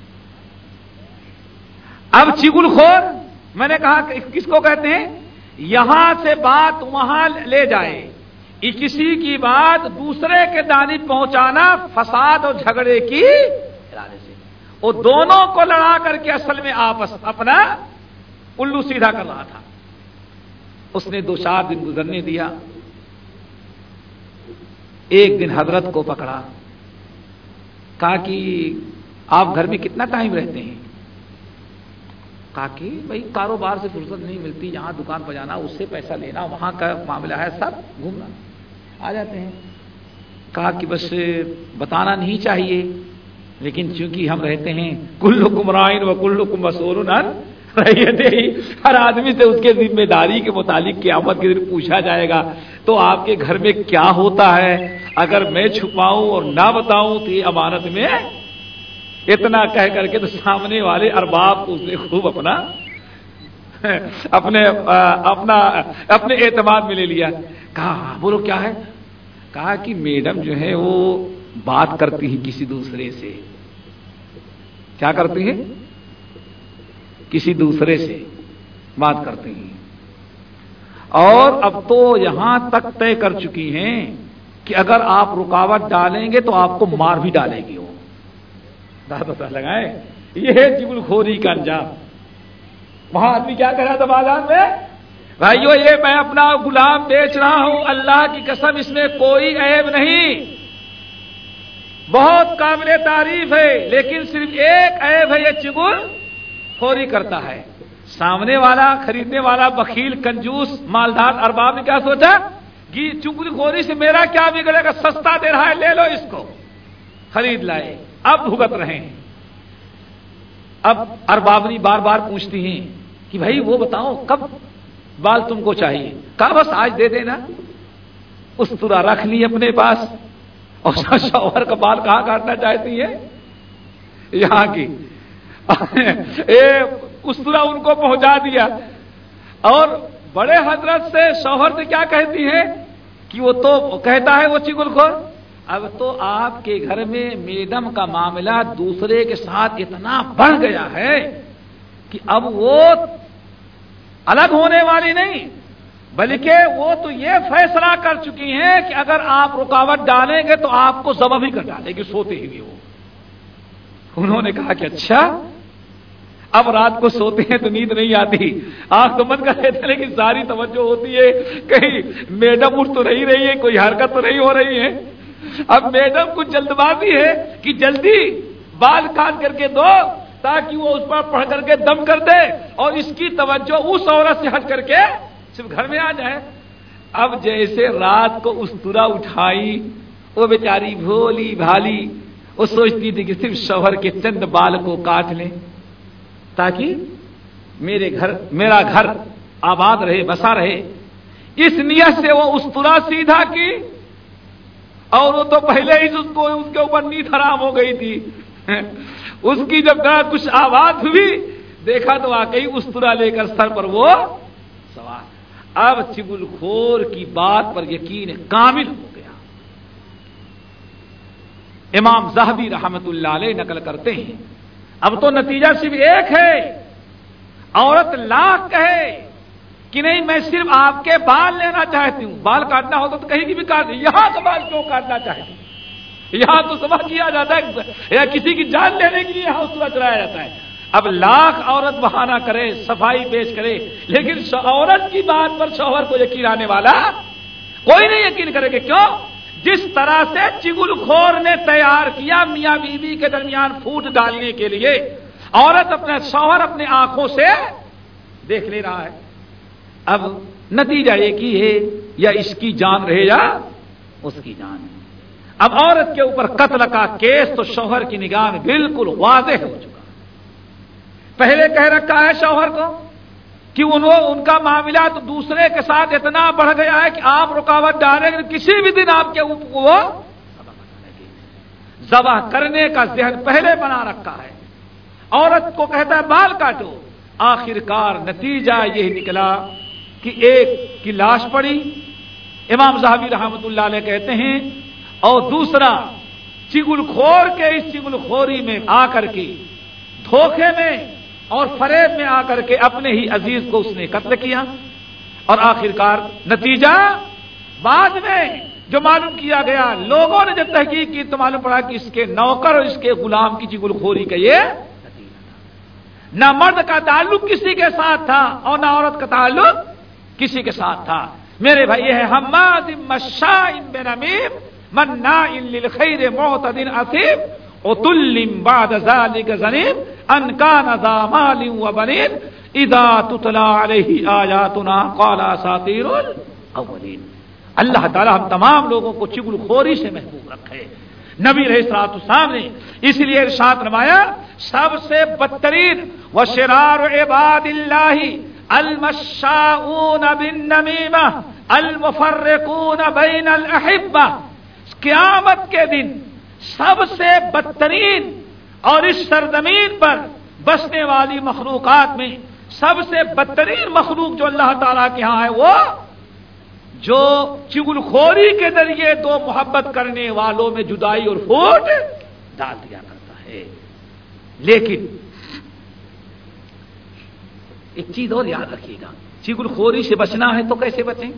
اب چگل خور میں نے کہا کس کو کہتے ہیں, یہاں سے بات وہاں لے جائے, کسی کی بات دوسرے کے جانب پہنچانا فساد اور جھگڑے کی ارادے سے. وہ دونوں کو لڑا کر کے اصل میں آپس اپنا الو سیدھا کر رہا تھا. اس نے دو چار دن گزرنے دیا. ایک دن حضرت کو پکڑا, کہا کہ آپ گھر میں کتنا ٹائم رہتے ہیں؟ کہا کہ بھائی کاروبار سے فرصت نہیں ملتی, یہاں دکان پر جانا, اس سے پیسہ لینا, وہاں کا معاملہ ہے, سب گھومنا, آ جاتے ہیں. کہا کہ بس بتانا نہیں چاہیے, لیکن چونکہ ہم رہتے ہیں کلکم راعٍ و کلکم مسئول عن رعیتہ, ہر آدمی سے اس کے ذمہ داری کے متعلق قیامت کے دن پوچھا جائے گا. تو آپ کے گھر میں کیا ہوتا ہے اگر میں چھپاؤں اور نہ بتاؤں تو یہ امانت میں, اتنا کہہ کر کے تو سامنے والے ارباب کو اس نے خوب اپنا اپنے اپنا اپنے اعتماد میں لے لیا. کہا بولو کیا ہے؟ کہا کہ میڈم جو ہے وہ بات کرتی ہیں کسی دوسرے سے. کیا کرتی ہیں؟ کسی دوسرے سے بات کرتی ہیں, اور اب تو یہاں تک طے کر چکی ہیں کہ اگر آپ رکاوٹ ڈالیں گے تو آپ کو مار بھی ڈالے گی. وہ دادا لگائے, یہ ہے چگل خوری کا انجام. وہاں آدمی کیا کر رہا تھا بازار میں, بھائیو یہ میں اپنا غلام بیچ رہا ہوں, اللہ کی قسم اس میں کوئی عیب نہیں, بہت قابل تعریف ہے, لیکن صرف ایک عیب ہے, یہ چگل خوری کرتا ہے. سامنے والا خریدنے والا بخیل کنجوس مالدار ارباب نے کیا سوچا کہ چگل خوری سے میرا کیا بگڑے گا, سستا دے رہا ہے, لے لو اس کو. خرید لائے, اب بھگت رہے ہیں. اب اربابنی بار بار پوچھتی ہیں کہ بھائی وہ بتاؤ کب بال تم کو چاہیے؟ کہا بس آج دے دینا. اس طرح رکھ لی اپنے پاس, اور شوہر کا بال کہاں کاٹنا چاہتی ہے؟ یہاں کی. اس طرح ان کو پہنچا دیا, اور بڑے حضرت سے شوہر سے کیا کہتی ہے کہ وہ تو کہتا ہے وہ چگل خور, اب تو آپ کے گھر میں میڈم کا معاملہ دوسرے کے ساتھ اتنا بڑھ گیا ہے کہ اب وہ الگ ہونے والی نہیں, بلکہ وہ تو یہ فیصلہ کر چکی ہیں کہ اگر آپ رکاوٹ ڈالیں گے تو آپ کو ذبح بھی کر ڈالے گی سوتے ہی بھی. وہ انہوں نے کہا کہ اچھا, اب رات کو سوتے ہیں تو نیند نہیں آتی, آنکھ تو بند کر لیتے ہیں, لیکن ساری توجہ ہوتی ہے کہیں میڈم اٹھ تو نہیں رہی ہے, کوئی حرکت تو نہیں ہو رہی ہے. اب میڈم کو جلد بازی ہے کہ جلدی بال کاٹ کر کے دو تاکہ وہ اس پر پڑھ کر کے دم کر دے, اور اس کی توجہ اس عورت سے ہٹ کر کے صرف گھر میں آ جائے. اب جیسے رات کو اس طرح اٹھائی, وہ بیچاری بھولی بھالی, وہ سوچتی تھی کہ صرف شوہر کے چند بال کو کاٹ لیں تاکہ میرے گھر میرا گھر آباد رہے, بسا رہے. اس نیت سے وہ اس طرح سیدھا کی, اور وہ تو پہلے ہی اس کو اس کے اوپر نیند حرام ہو گئی تھی. اس کی جب کچھ آواز ہوئی, دیکھا تو واقعی اس طرح لے کر سر پر وہ سوار. اب چگل خور کی بات پر یقین کامل ہو گیا. امام ذہبی رحمت اللہ علیہ نقل کرتے ہیں, اب تو نتیجہ صرف ایک ہے, عورت لاکھ کہے کہ نہیں میں صرف آپ کے بال لینا چاہتی ہوں, بال کاٹنا ہوتا تو کہیں کی بھی کاٹ, یہاں کا بال کیوں کاٹنا چاہتی ہوں؟ یہاں تو سبا کیا جاتا ہے, یا کسی کی جان لینے کے لیے یہاں اسطورہ چلایا جاتا ہے. اب لاکھ عورت بہانہ کرے, صفائی پیش کرے, لیکن عورت کی بات پر شوہر کو یقین آنے والا کوئی نہیں یقین کرے گا. کیوں؟ جس طرح سے چگل خور نے تیار کیا میاں بیوی کے درمیان پھوٹ ڈالنے کے لیے, عورت اپنے شوہر اپنے آنکھوں سے دیکھ لے رہا ہے. اب نتیجہ ایک ہی ہے, یا اس کی جان رہے یا اس کی جان. اب عورت کے اوپر قتل کا کیس تو شوہر کی نگاہ میں بالکل واضح ہو چکا. پہلے کہہ رکھا ہے شوہر کو کہ انہوں ان کا معاملہ تو دوسرے کے ساتھ اتنا بڑھ گیا ہے کہ آپ رکاوٹ ڈالیں گے کسی بھی دن آپ کے اوپر وہ ذبح کرنے کا ذہن پہلے بنا رکھا ہے. عورت کو کہتا ہے بال کاٹو. آخر کار نتیجہ یہ نکلا کہ ایک کی لاش پڑی، امام زاہبی رحمۃ اللہ علیہ کہتے ہیں، اور دوسرا چگل خور کے اس چگل خوری میں آ کر کے دھوکے میں اور فریب میں آ کر کے اپنے ہی عزیز کو اس نے قتل کیا. اور آخر کار نتیجہ بعد میں جو معلوم کیا گیا، لوگوں نے جب تحقیق کی تو معلوم پڑا کہ اس کے نوکر اور اس کے غلام کی چگل خوری کا یہ نتیجہ تھا. نہ مرد کا تعلق کسی کے ساتھ تھا اور نہ عورت کا تعلق کسی کے ساتھ تھا. میرے بھائی یہ ہے حماد مشاء بنمیم مناع للخیر معتد اثیم عتل بعد ذلك زنیم ان كان ذا مال وبنین اذا تتلى عليه آیاتنا قال اساطیر الاولین. اللہ تعالی ہم تمام لوگوں کو چگل خوری سے محفوظ رکھے. نبی علیہ الصلوۃ والسلام نے اس لیے ارشاد فرمایا سب سے بدترین وشرار عباد اللہ المشاؤون بالنمیمہ المفرقون بین الاحبہ. قیامت کے دن سب سے بدترین اور اس سرزمین پر بسنے والی مخلوقات میں سب سے بدترین مخلوق جو اللہ تعالیٰ کے ہاں ہے وہ جو چگل خوری کے ذریعے دو محبت کرنے والوں میں جدائی اور پھوٹ ڈال دیا کرتا ہے. لیکن ایک چیز اور یاد رکھیے گا، چگل خوری سے بچنا ہے تو کیسے بچیں؟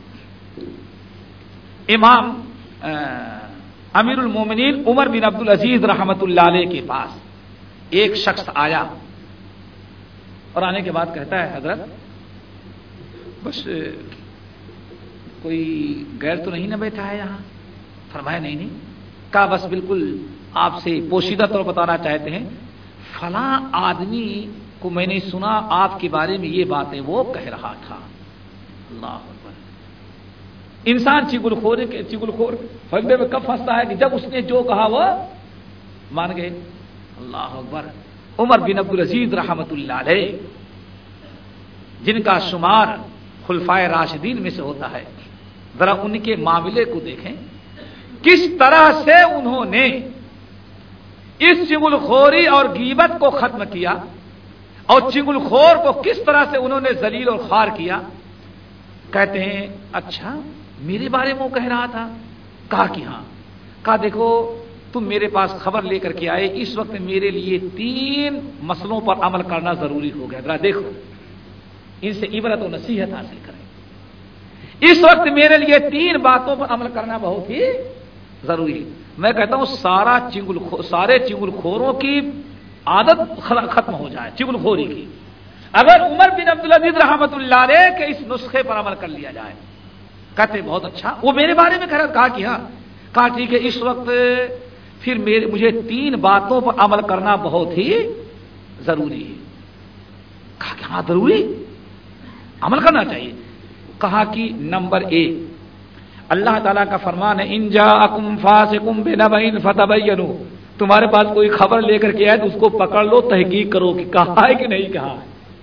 امام امیر المومنین عمر بن عبد العزیز رحمت اللہ علیہ کے پاس ایک شخص آیا اور آنے کے بعد کہتا ہے حضرت بس کوئی غیر تو نہیں نہ بیٹھا ہے یہاں؟ فرمایا نہیں نہیں. کہا بس بالکل آپ سے پوشیدہ طور بتانا چاہتے ہیں فلاں آدمی کو میں نے سنا آپ کے بارے میں یہ باتیں وہ کہہ رہا تھا. اللہ اکبر. انسان چگل خور کے چگل خور فلدے میں کب پھنستا ہے کہ جب اس نے جو کہا وہ مان گئے. اللہ اکبر. عمر بن عبد العزیز رحمت اللہ علیہ جن کا شمار خلفائے راشدین میں سے ہوتا ہے، ذرا ان کے معاملے کو دیکھیں کس طرح سے انہوں نے اس چگل خوری اور غیبت کو ختم کیا اور چگل خور کو کس طرح سے انہوں نے ذلیل اور خوار کیا. کہتے ہیں اچھا میرے بارے میں وہ کہہ رہا تھا؟ کہا کہ ہاں. کہا دیکھو تم میرے پاس خبر لے کر کے آئے، اس وقت میرے لیے تین مسئلوں پر عمل کرنا ضروری ہو گیا، ذرا دیکھو ان سے عبرت و نصیحت حاصل کریں. اس وقت میرے لیے تین باتوں پر عمل کرنا بہت ہی ضروری ہے. میں کہتا ہوں سارا چگل سارے چگل خوروں کی عادت ختم ہو جائے چگل خوری کی، اگر عمر بن عبد العزیز رحمت اللہ علیہ کے اس نسخے پر عمل کر لیا جائے. کہتے بہت اچھا. وہ میرے بارے میں کہہ رہا. کہا کہ ہاں. کہا ٹھیک ہے اس وقت پھر میرے مجھے تین باتوں پر عمل کرنا بہت ہی ضروری ہے. کہا کہ ہاں ضروری عمل کرنا چاہیے. کہا کہ نمبر ایک اللہ تعالیٰ کا فرمان ہے ان جاءکم فاسق بنبأ فتبینوا. تمہارے پاس کوئی خبر لے کر کے آئے تو اس کو پکڑ لو، تحقیق کرو کہ کہا ہے کہ نہیں کہا ہے.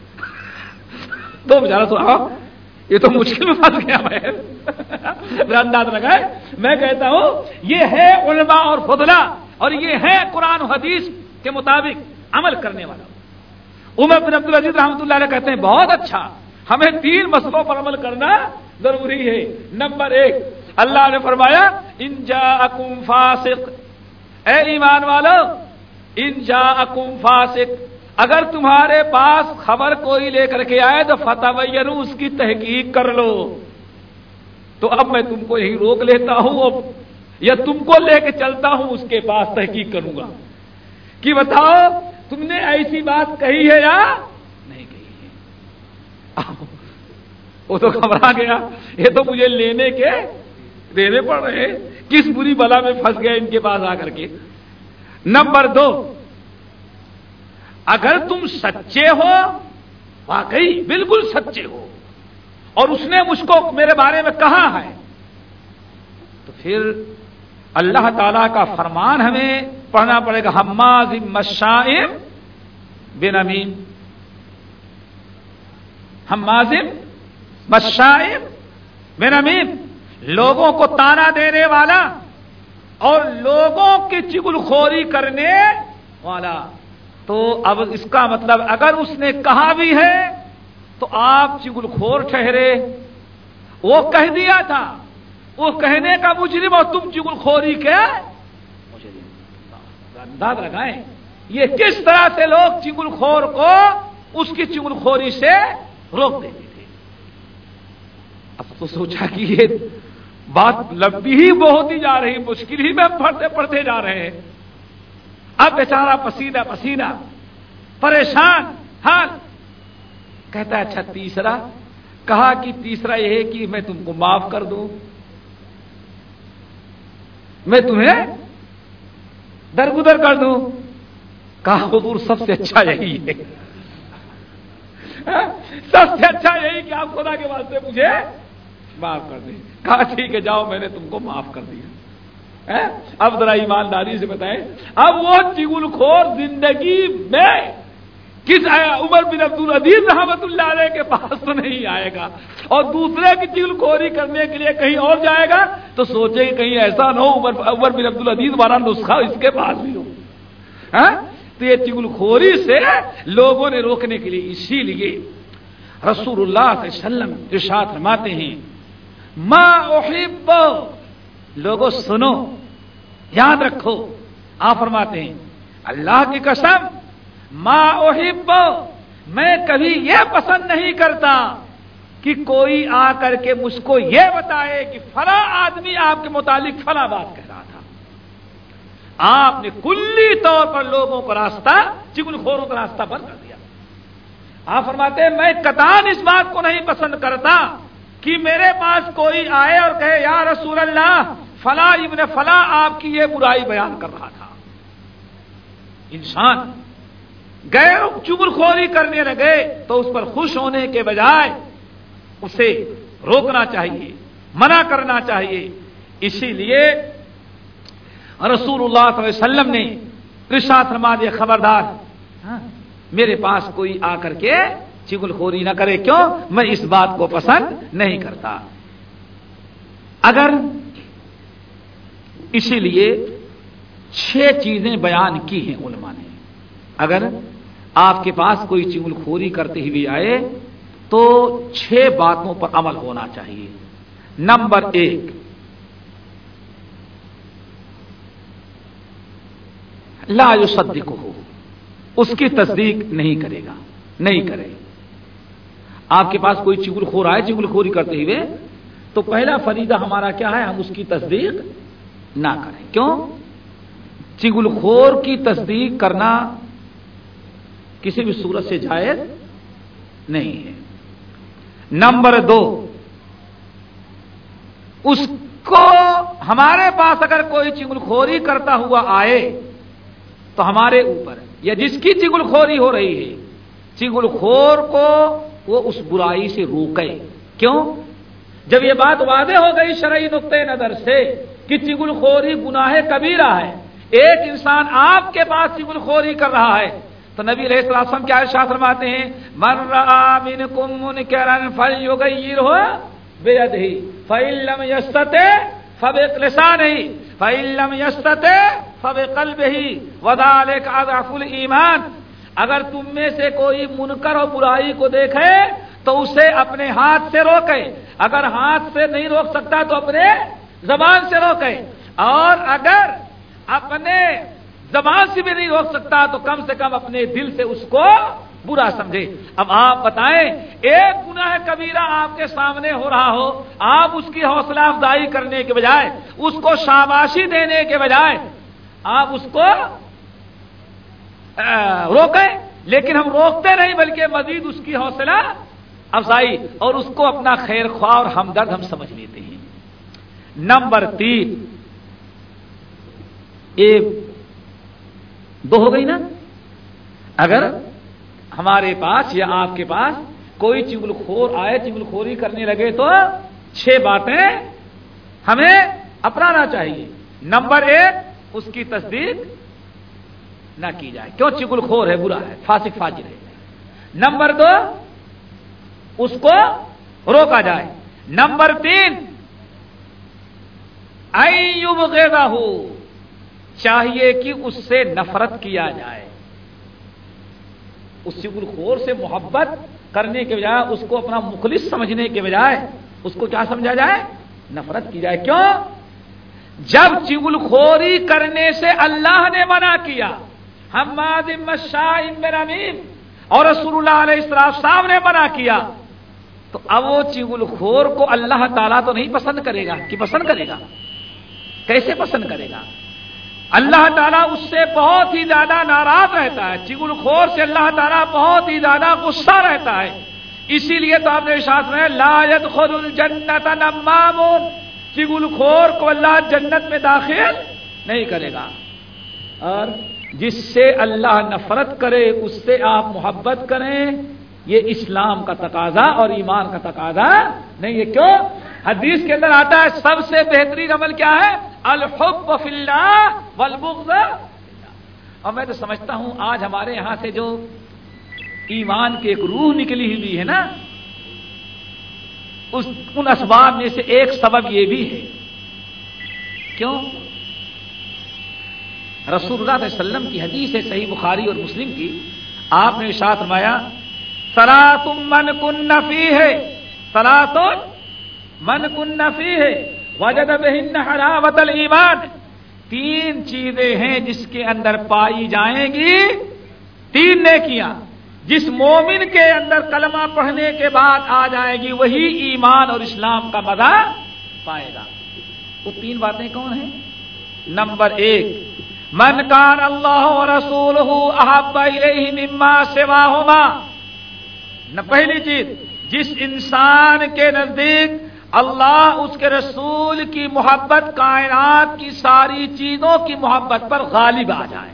تو بیچارہ تو ہاں یہ تو مشکل میں پھنس گیا. میں انداز لگائے میں کہتا ہوں یہ ہے علماء اور فضلاء اور یہ ہے قرآن و حدیث کے مطابق عمل کرنے والا. عمر بن عبد العزیز رحمۃ اللہ علیہ کہتے ہیں بہت اچھا، ہمیں تین مسئلوں پر عمل کرنا ضروری ہے. نمبر ایک اللہ نے فرمایا ان جاءکم فاسق، اے ایمان والو ان جاءکم فاسق، اگر تمہارے پاس خبر کوئی لے کر کے آئے تو فتبینوا، اس کی تحقیق کر لو. تو اب میں تم کو یہی روک لیتا ہوں یا تم کو لے کے چلتا ہوں اس کے پاس تحقیق کروں گا کہ بتاؤ تم نے ایسی بات کہی ہے یا نہیں کہی ہے. وہ تو گھبرا گیا، یہ تو مجھے لینے کے دینے پڑ رہے، کس بری بلا میں پھنس گئے ان کے پاس آ کر کے. نمبر دو اگر تم سچے ہو، واقعی بالکل سچے ہو اور اس نے مجھ کو میرے بارے میں کہا ہے تو پھر اللہ تعالی کا فرمان ہمیں پڑھنا پڑے گا حماز مشاء بنمیم. ہمازم مشائم بنمیم، لوگوں کو تانا دینے والا اور لوگوں کی چغل خوری کرنے والا۔ تو اب اس کا مطلب اگر اس نے کہا بھی ہے تو آپ چغل خور ٹھہرے، وہ کہہ دیا تھا، وہ کہنے کا مجرم اور تم چغل خوری کے مجرم۔ انداز لگائیں یہ کس طرح سے لوگ چغل خور کو اس کی چغل خوری سے روک دیتے تھے۔ اب تو سوچا کہ یہ بات لمبی ہی بہت ہی جا رہی، مشکل ہی میں پڑھتے پڑھتے جا رہے ہیں۔ اب بیچارہ پسینہ پسینہ پریشان حال کہتا ہے اچھا تیسرا، کہا کہ تیسرا یہ ہے کہ میں تم کو معاف کر دوں، میں تمہیں درگزر کر دوں۔ کہا حضور سب سے اچھا یہی ہے، سب سے اچھا یہی کہ آپ خدا کے واسطے مجھے معاف کر دیں۔ کہا ٹھیک ہے جاؤ، میں نے تم کو معاف کر دیا۔ اب ذرا ایمانداری سے بتائیں، اب وہ چغل خور زندگی میں کس عمر بن عبدالعزیز رحمت اللہ علیہ کے پاس تو نہیں آئے گا، اور دوسرے کی چغل خوری کرنے کے لیے کہیں اور جائے گا تو سوچے کہیں ایسا نہ ہو عمر عمر بن عبدالعزیز والا نسخہ اس کے پاس بھی ہو۔ تو یہ چغل خوری سے لوگوں نے روکنے کے لیے اسی لیے رسول اللہ صلی اللہ علیہ وسلم ارشاد فرماتے ہیں ما احب، لوگوں سنو یاد رکھو، آپ فرماتے ہیں اللہ کی قسم ما احب، میں کبھی یہ پسند نہیں کرتا کہ کوئی آ کر کے مجھ کو یہ بتائے کہ فلاں آدمی آپ کے متعلق فلاں بات کہہ رہا تھا۔ آپ نے کلی طور پر لوگوں کا راستہ، چغل خوروں کا راستہ بند کر دیا۔ آپ فرماتے ہیں میں قطعاً اس بات کو نہیں پسند کرتا کہ میرے پاس کوئی آئے اور کہے یا رسول اللہ فلاں ابن فلاں آپ کی یہ برائی بیان کر رہا تھا۔ انسان گئے چغل خوری کرنے لگے تو اس پر خوش ہونے کے بجائے اسے روکنا چاہیے، منع کرنا چاہیے۔ اسی لیے رسول اللہ صلی اللہ علیہ وسلم نے ارشاد فرما دیا خبردار میرے پاس کوئی آ کر کے چغل خوری نہ کرے، کیوں؟ میں اس بات کو پسند نہیں کرتا۔ اگر اسی لیے چھ چیزیں بیان کی ہیں علماء نے، اگر آپ کے پاس کوئی چغل خوری کرتے ہوئے آئے تو چھ باتوں پر عمل ہونا چاہیے۔ نمبر ایک، لا یصدقہ، اس کی تصدیق نہیں کرے گا، نہیں کرے۔ آپ کے پاس کوئی چغل خور آئے چغل خوری کرتے ہوئے تو پہلا فریضہ ہمارا کیا ہے؟ ہم اس کی تصدیق نہ کریں۔ کیوں؟ چغل خور کی تصدیق کرنا کسی بھی صورت سے جائز نہیں ہے۔ نمبر دو، اس کو ہمارے پاس اگر کوئی چغل خوری کرتا ہوا آئے تو ہمارے اوپر یا جس کی چغل خوری ہو رہی ہے چغل خور کو وہ اس برائی سے روکے۔ کیوں؟ جب یہ بات واضح ہو گئی شرعی نقطۂ نظر سے کہ چغل خوری گناہ کبیرہ ہے، ایک انسان آپ کے پاس چغل خوری کر رہا ہے تو نبی علیہ السلام کیا ارشاد فرماتے ہیں من رأى منکم منکرا فلیغیرہ بیدہ فإن لم یستطع فبلسانہ فإن لم یستطع فبقلبہ وذلک اضعف الایمان، اگر تم میں سے کوئی منکر اور برائی کو دیکھے تو اسے اپنے ہاتھ سے روکے، اگر ہاتھ سے نہیں روک سکتا تو اپنے زبان سے روکے، اور اگر اپنے زبان سے بھی نہیں روک سکتا تو کم سے کم اپنے دل سے اس کو برا سمجھے۔ اب آپ بتائیں ایک گناہ کبیرہ آپ کے سامنے ہو رہا ہو، آپ اس کی حوصلہ افزائی کرنے کے بجائے، اس کو شاباشی دینے کے بجائے آپ اس کو روکیں، لیکن ہم روکتے نہیں بلکہ مزید اس کی حوصلہ افزائی اور اس کو اپنا خیر خواہ اور ہمدرد ہم سمجھ لیتے ہیں۔ نمبر تین، ایک دو ہو گئی نا، اگر ہمارے پاس یا آپ کے پاس کوئی چغل خور آئے چغل خوری کرنے لگے تو چھ باتیں ہمیں اپنانا چاہیے۔ نمبر ایک، اس کی تصدیق نہ کی جائے، کیوں؟ چغل خور ہے، برا ہے، فاسق فاجر ہے۔ نمبر دو، اس کو روکا جائے۔ نمبر تین، ایبغضہ، چاہیے کہ اس سے نفرت کیا جائے، اس چغل خور سے محبت کرنے کے بجائے اس کو اپنا مخلص سمجھنے کے بجائے اس کو کیا سمجھا جائے؟ نفرت کی جائے۔ کیوں؟ جب چغل خوری کرنے سے اللہ نے منع کیا، حماد مشاء بنمیم، اور رسول اللہ علیہ السلام نے منع کیا، تو اب وہ چغل خور کو اللہ تعالیٰ تو نہیں پسند کرے گا کہ پسند کرے گا؟ کیسے پسند کرے گا؟ اللہ تعالیٰ اس سے بہت ہی زیادہ ناراض رہتا ہے، چغل خور سے اللہ تعالیٰ بہت ہی زیادہ غصہ رہتا ہے۔ اسی لیے تو آپ نے ارشاد فرمایا لا يدخل الجنت نمام، چغل خور کو اللہ جنت میں داخل نہیں کرے گا۔ اور جس سے اللہ نفرت کرے اس سے آپ محبت کریں، یہ اسلام کا تقاضا اور ایمان کا تقاضا نہیں ہے۔ کیوں؟ حدیث کے اندر آتا ہے سب سے بہترین عمل کیا ہے؟ الحب فی اللہ والبغض فی اللہ۔ اور میں تو سمجھتا ہوں آج ہمارے یہاں سے جو ایمان کی ایک روح نکلی ہوئی ہے نا، اس ان اسباب میں سے ایک سبب یہ بھی ہے۔ کیوں؟ رسول اللہ صلی اللہ علیہ وسلم کی حدیث ہے صحیح بخاری اور مسلم کی، آپ نے ارشاد فرمایا صلاۃ من کن فیہ، صلاۃ من کن فیہ وجد بہن حلاوۃ الایمان، تین چیزیں ہیں جس کے اندر پائی جائیں گی تین نیکیاں، جس مومن کے اندر کلمہ پڑھنے کے بعد آ جائے گی وہی ایمان اور اسلام کا مزہ پائے گا۔ وہ تین باتیں کون ہیں؟ نمبر ایک، من کان اللہ ورسولہ احب الیہ مما سواہما، نہ پہلی چیز جس انسان کے نزدیک اللہ اس کے رسول کی محبت کائنات کی ساری چیزوں کی محبت پر غالب آ جائے۔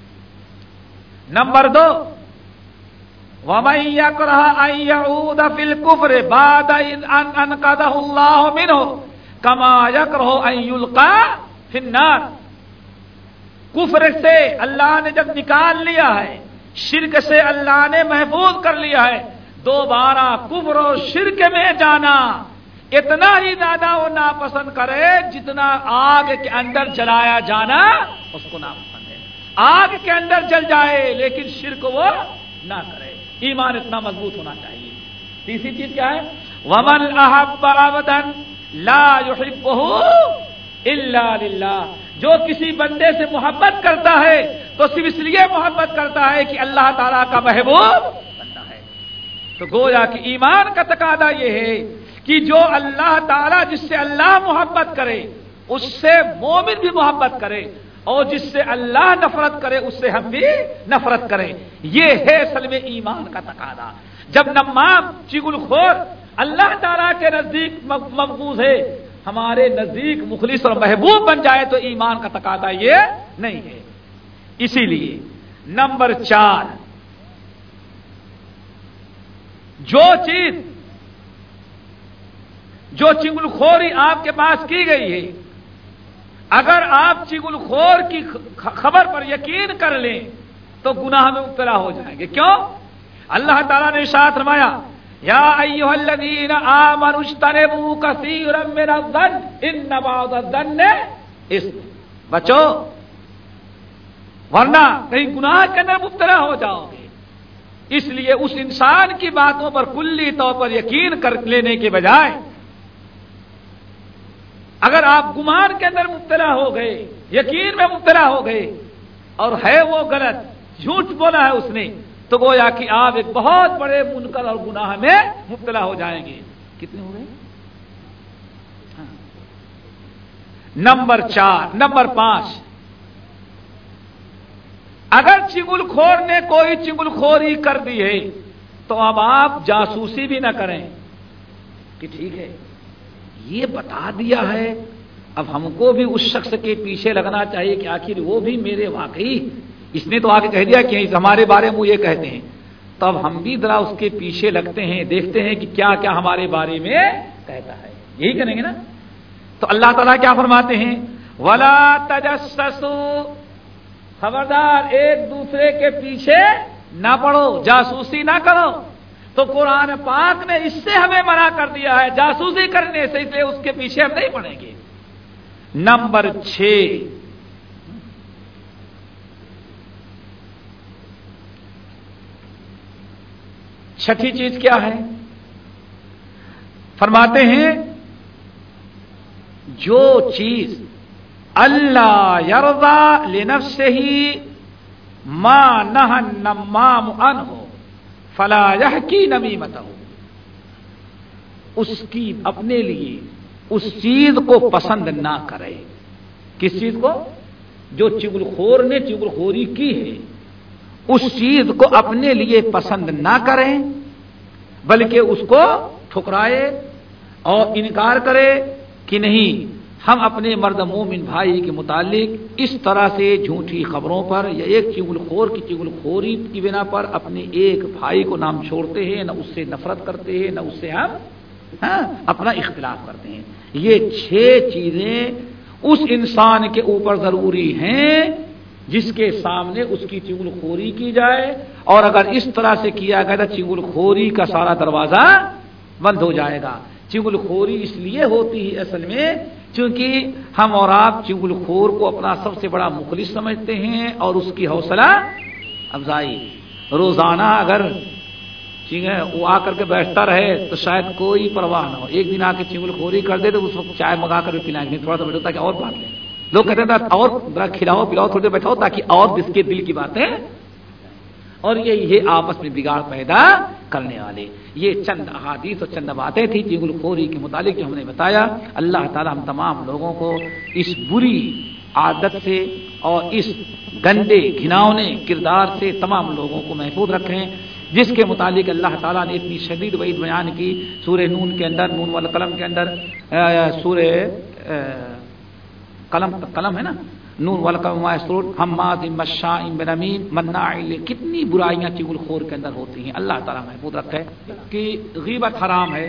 نمبر دو، وَمَن يَكْرَهْ أَن يَعُودَ فِي الْكُفْرِ بَعْدَ أَنْ أَنْقَذَهُ اللَّهُ مِنْهُ كَمَا يَكْرَهُ أَن يُلْقَىٰ فِي النَّارِ، کفر سے اللہ نے جب نکال لیا ہے، شرک سے اللہ نے محفوظ کر لیا ہے، دوبارہ کفر و شرک میں جانا اتنا ہی زیادہ وہ ناپسند کرے جتنا آگ کے اندر جلایا جانا اس کو ناپسند ہے۔ آگ کے اندر جل جائے لیکن شرک وہ نہ کرے، ایمان اتنا مضبوط ہونا چاہیے۔ تیسری چیز کیا ہے؟ وَمَنْ أَحَبَّ عَبْدًا لَا يُحِبُّهُ إِلَّا لِلَّهِ، جو کسی بندے سے محبت کرتا ہے تو صرف اس لیے محبت کرتا ہے کہ اللہ تعالیٰ کا محبوب بندہ ہے۔ تو گویا کہ ایمان کا تقاضا یہ ہے کہ جو اللہ تعالیٰ جس سے اللہ محبت کرے اس سے مومن بھی محبت کرے، اور جس سے اللہ نفرت کرے اس سے ہم بھی نفرت کریں۔ یہ ہے اصل میں ایمان کا تقاضا۔ جب نمام چغل خور اللہ تعالیٰ کے نزدیک مبغوض ہے، ہمارے نزدیک مخلص اور محبوب بن جائے تو ایمان کا تقاضا یہ نہیں ہے۔ اسی لیے نمبر چار، جو چیز جو چغل خوری آپ کے پاس کی گئی ہے، اگر آپ چغل خور کی خبر پر یقین کر لیں تو گناہ میں مبتلا ہو جائیں گے۔ کیوں؟ اللہ تعالیٰ نے ارشاد فرمایا یا ایھا الذین آمنوا اجتنبوا کثیرا من الظن ان بعض الظن اثم، بچو ورنہ کہیں گناہ کے اندر مبتلا ہو جاؤ گے۔ اس لیے اس انسان کی باتوں پر کلی طور پر یقین کر لینے کے بجائے اگر آپ گمان کے اندر مبتلا ہو گئے، یقین میں مبتلا ہو گئے اور ہے وہ غلط، جھوٹ بولا ہے اس نے، تو گویا کہ آپ ایک بہت بڑے منکر اور گناہ میں مبتلا ہو جائیں گے۔ کتنے ہو گئے؟ ہاں۔ نمبر چار نمبر پانچ، اگر چغل خور نے کوئی چغل خوری کر دی ہے تو اب آپ جاسوسی بھی نہ کریں کہ ٹھیک ہے یہ بتا دیا ہے، اب ہم کو بھی اس شخص کے پیچھے لگنا چاہیے کہ آخر وہ بھی میرے واقعی اس نے تو آگے کہہ دیا کہ ہمارے بارے میں وہ یہ کہتے ہیں، تو اب ہم بھی ذرا اس کے پیچھے لگتے ہیں، دیکھتے ہیں کہ کیا کیا ہمارے بارے میں کہتا ہے، یہی کریں گے نا۔ تو اللہ تعالیٰ کیا فرماتے ہیں؟ وَلَا تَجَسَّسُوا، خبردار ایک دوسرے کے پیچھے نہ پڑو، جاسوسی نہ کرو، تو قرآن پاک نے اس سے ہمیں منع کر دیا ہے جاسوسی کرنے سے، اس لیے اس کے پیچھے ہم نہیں پڑیں گے۔ نمبر چھ، چھٹی چیز کیا ہے؟ فرماتے ہیں جو چیز اللہ یرضا لنفسہ ما نہى النمام عنہ فلا یحکی نمیمتہ، اس کی اپنے لیے اس چیز کو پسند نہ کرے۔ کس چیز کو؟ جو چغل خور نے چغل خوری کی ہے اس چیز کو اپنے لیے پسند نہ کریں، بلکہ اس کو ٹھکرائے اور انکار کرے کہ نہیں، ہم اپنے مرد مومن بھائی کے متعلق اس طرح سے جھوٹی خبروں پر یا ایک چغل خور کی چغل خوری کی بنا پر اپنے ایک بھائی کو نام چھوڑتے ہیں، نہ اس سے نفرت کرتے ہیں، نہ اس سے ہم ہاں اپنا اختلاف کرتے ہیں۔ یہ چھ چیزیں اس انسان کے اوپر ضروری ہیں جس کے سامنے اس کی چغل خوری کی جائے، اور اگر اس طرح سے کیا گیا تو چغل خوری کا سارا دروازہ بند ہو جائے گا۔ چغل خوری اس لیے ہوتی ہے اصل میں چونکہ ہم اور آپ چغل خور کو اپنا سب سے بڑا مخلص سمجھتے ہیں اور اس کی حوصلہ افزائی روزانہ اگر ٹھیک ہے وہ آ کر کے بیٹھتا رہے تو شاید کوئی پرواہ نہ ہو، ایک دن آ کے چغل خوری کر دے تو اس وقت چائے منگا کر بھی پلائیں گے، تھوڑا سا بیٹھو تاکہ اور بات لیں۔ لوگ کہتے ہیں اور کھلاؤ پلاؤ تھوڑے دیر بیٹھاؤ تاکہ اور جس کے دل کی باتیں، اور یہ یہ آپس میں بگاڑ پیدا کرنے والے۔ یہ چند احادیث اور چند باتیں تھیں چغل خوری کے متعلق جو ہم نے بتایا۔ اللہ تعالی ہم تمام لوگوں کو اس بری عادت سے اور اس گندے گھناؤنے کردار سے تمام لوگوں کو محفوظ رکھیں جس کے متعلق اللہ تعالیٰ نے اتنی شدید وعید بیان کی سورہ نون کے اندر، نون والقلم کے اندر، سورہ قلم قلم ہے نا، نون والقلم وما یسطرون، حماد مشاء بنمیم مناع، کتنی برائیاں چغل خور کے اندر ہوتی ہیں۔ اللہ تعالیٰ محفوظ رکھے کہ غیبت حرام ہے،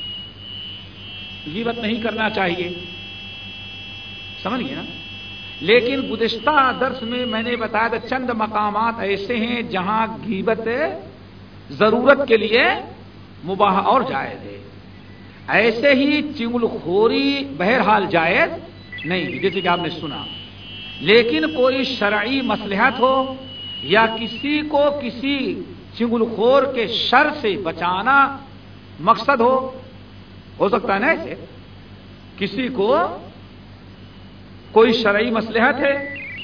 غیبت نہیں کرنا چاہیے، سمجھ گئے نا؟ لیکن گزشتہ درس میں میں نے بتایا تھا چند مقامات ایسے ہیں جہاں غیبت ضرورت کے لیے مباح اور جائز ہے، ایسے ہی چغل خوری بہرحال جائز نہیں، جیسے کہ آپ نے سنا۔ لیکن کوئی شرعی مصلحت ہو یا کسی کو کسی چغل خور کے شر سے بچانا مقصد ہو ہو سکتا ہے نا، ایسے کسی کو کوئی شرعی مصلحت ہے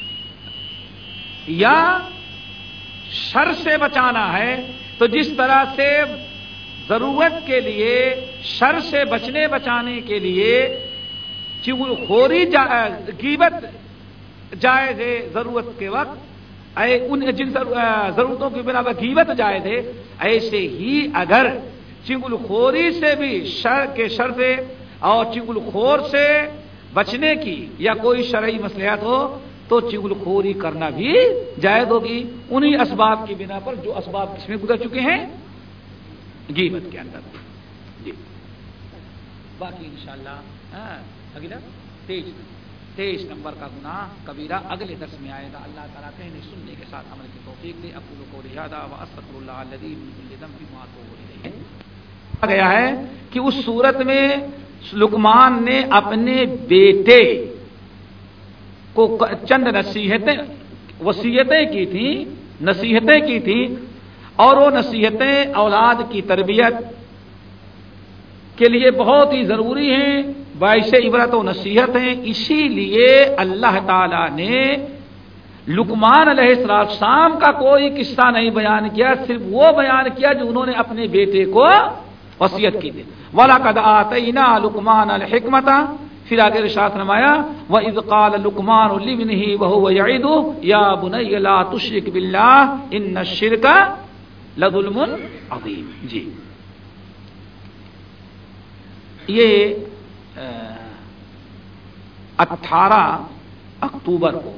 یا شر سے بچانا ہے، تو جس طرح سے ضرورت کے لیے شر سے بچنے بچانے کے لیے چغل خوری غیبت جائز ہے ضرورت کے وقت، ان جن ضرورتوں کی بنا پر غیبت جائز ہے، ایسے ہی اگر چغل خوری سے بھی شر کے شر سے اور چغل خور سے بچنے کی یا کوئی شرعی مصلحت ہو تو چغل خوری کرنا بھی جائز ہوگی، انہی اسباب کی بنا پر جو اسباب اس میں گزر چکے ہیں غیبت کے اندر۔ جی باقی انشاءاللہ ہاں اگلا تیئیس تیئیس نمبر کا گناہ کبیرہ اگلے درس میں آئے گا۔ اللہ تعالیٰ کہنے سننے کے ساتھ عمل کی توفیق دے۔ اقول قولی ھذا واستغفر اللہ الذی من کل ذنب واتوب الیہ۔ گیا ہے کہ اس صورت میں لقمان نے اپنے بیٹے کو چند نصیحتیں وصیتیں کی تھیں نصیحتیں کی تھیں اور وہ نصیحتیں اولاد کی تربیت کے لیے بہت ہی ضروری ہیں، باعث عبرت و نصیحت ہیں۔ اسی لیے اللہ تعالی نے لقمان علیہ السلام کا کوئی قصہ نہیں بیان کیا، صرف وہ بیان کیا جو انہوں نے اپنے بیٹے کو وصیت کی تھی۔ وَلَقَدْ آتَيْنَا لُقْمَانَ الْحِكْمَةَ، پھر آگے ارشاد فرمایا وَإِذْ قَالَ لُقْمَانُ لِابْنِهِ وَهُوَ يَعِظُهُ يَا بُنَيَّ لَا تُشْرِكْ بِاللَّهِ إِنَّ الشِّرْكَ لَظُلْمٌ عَظِيمٌ۔ جی یہ اٹھارہ اکتوبر کو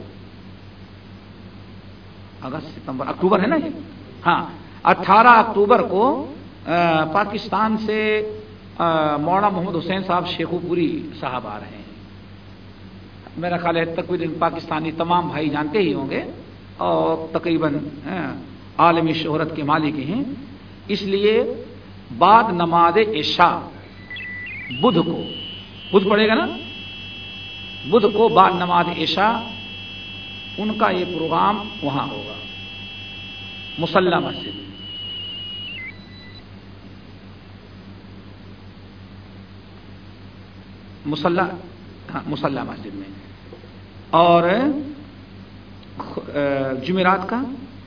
اگست ستمبر اکتوبر ہے نا یہ ہاں اٹھارہ اکتوبر کو پاکستان سے مولانا محمد حسین صاحب شیخو پوری صاحب آ رہے ہیں۔ میرا خیال ہے تقریباً پاکستانی تمام بھائی جانتے ہی ہوں گے اور تقریباً عالمی شہرت کے مالک ہیں، اس لیے بعد نماز عشاء بدھ کو، بدھ پڑے گا نا، بدھ کو بعد نماز عشاء ان کا یہ پروگرام وہاں ہوگا مصلی مسجد میں۔ مصلی ہاں مصلی مسجد میں۔ اور جمعرات کا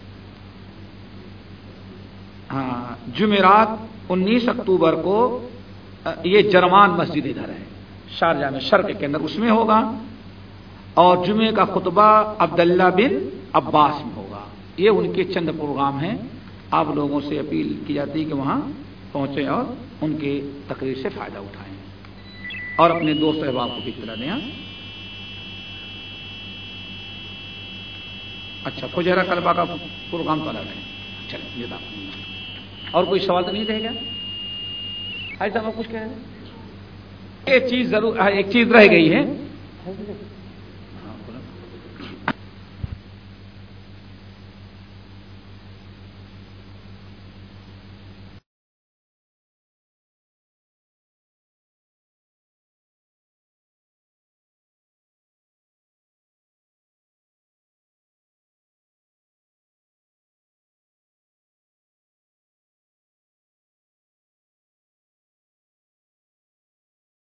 ہاں جمعرات انیس اکتوبر کو یہ جرمان مسجد ادھر ہے شارجہ میں شرق کے اندر، اس میں ہوگا، اور جمعے کا خطبہ عبداللہ بن عباس میں ہوگا۔ یہ ان کے چند پروگرام ہیں، آپ لوگوں سے اپیل کی جاتی ہے کہ وہاں پہنچیں اور ان کے تقریر سے فائدہ اٹھائیں اور اپنے دوست احباب کو بھی اطلاع دیں۔ اچھا فجیرہ کلبہ کا پروگرام تو الگ ہے، چلیں جزاک اللہ۔ اور کوئی سوال تو نہیں رہے گا؟ ایسا میں کچھ کہہ رہے ہیں، ایک چیز ضرور ایک چیز رہ گئی ہے،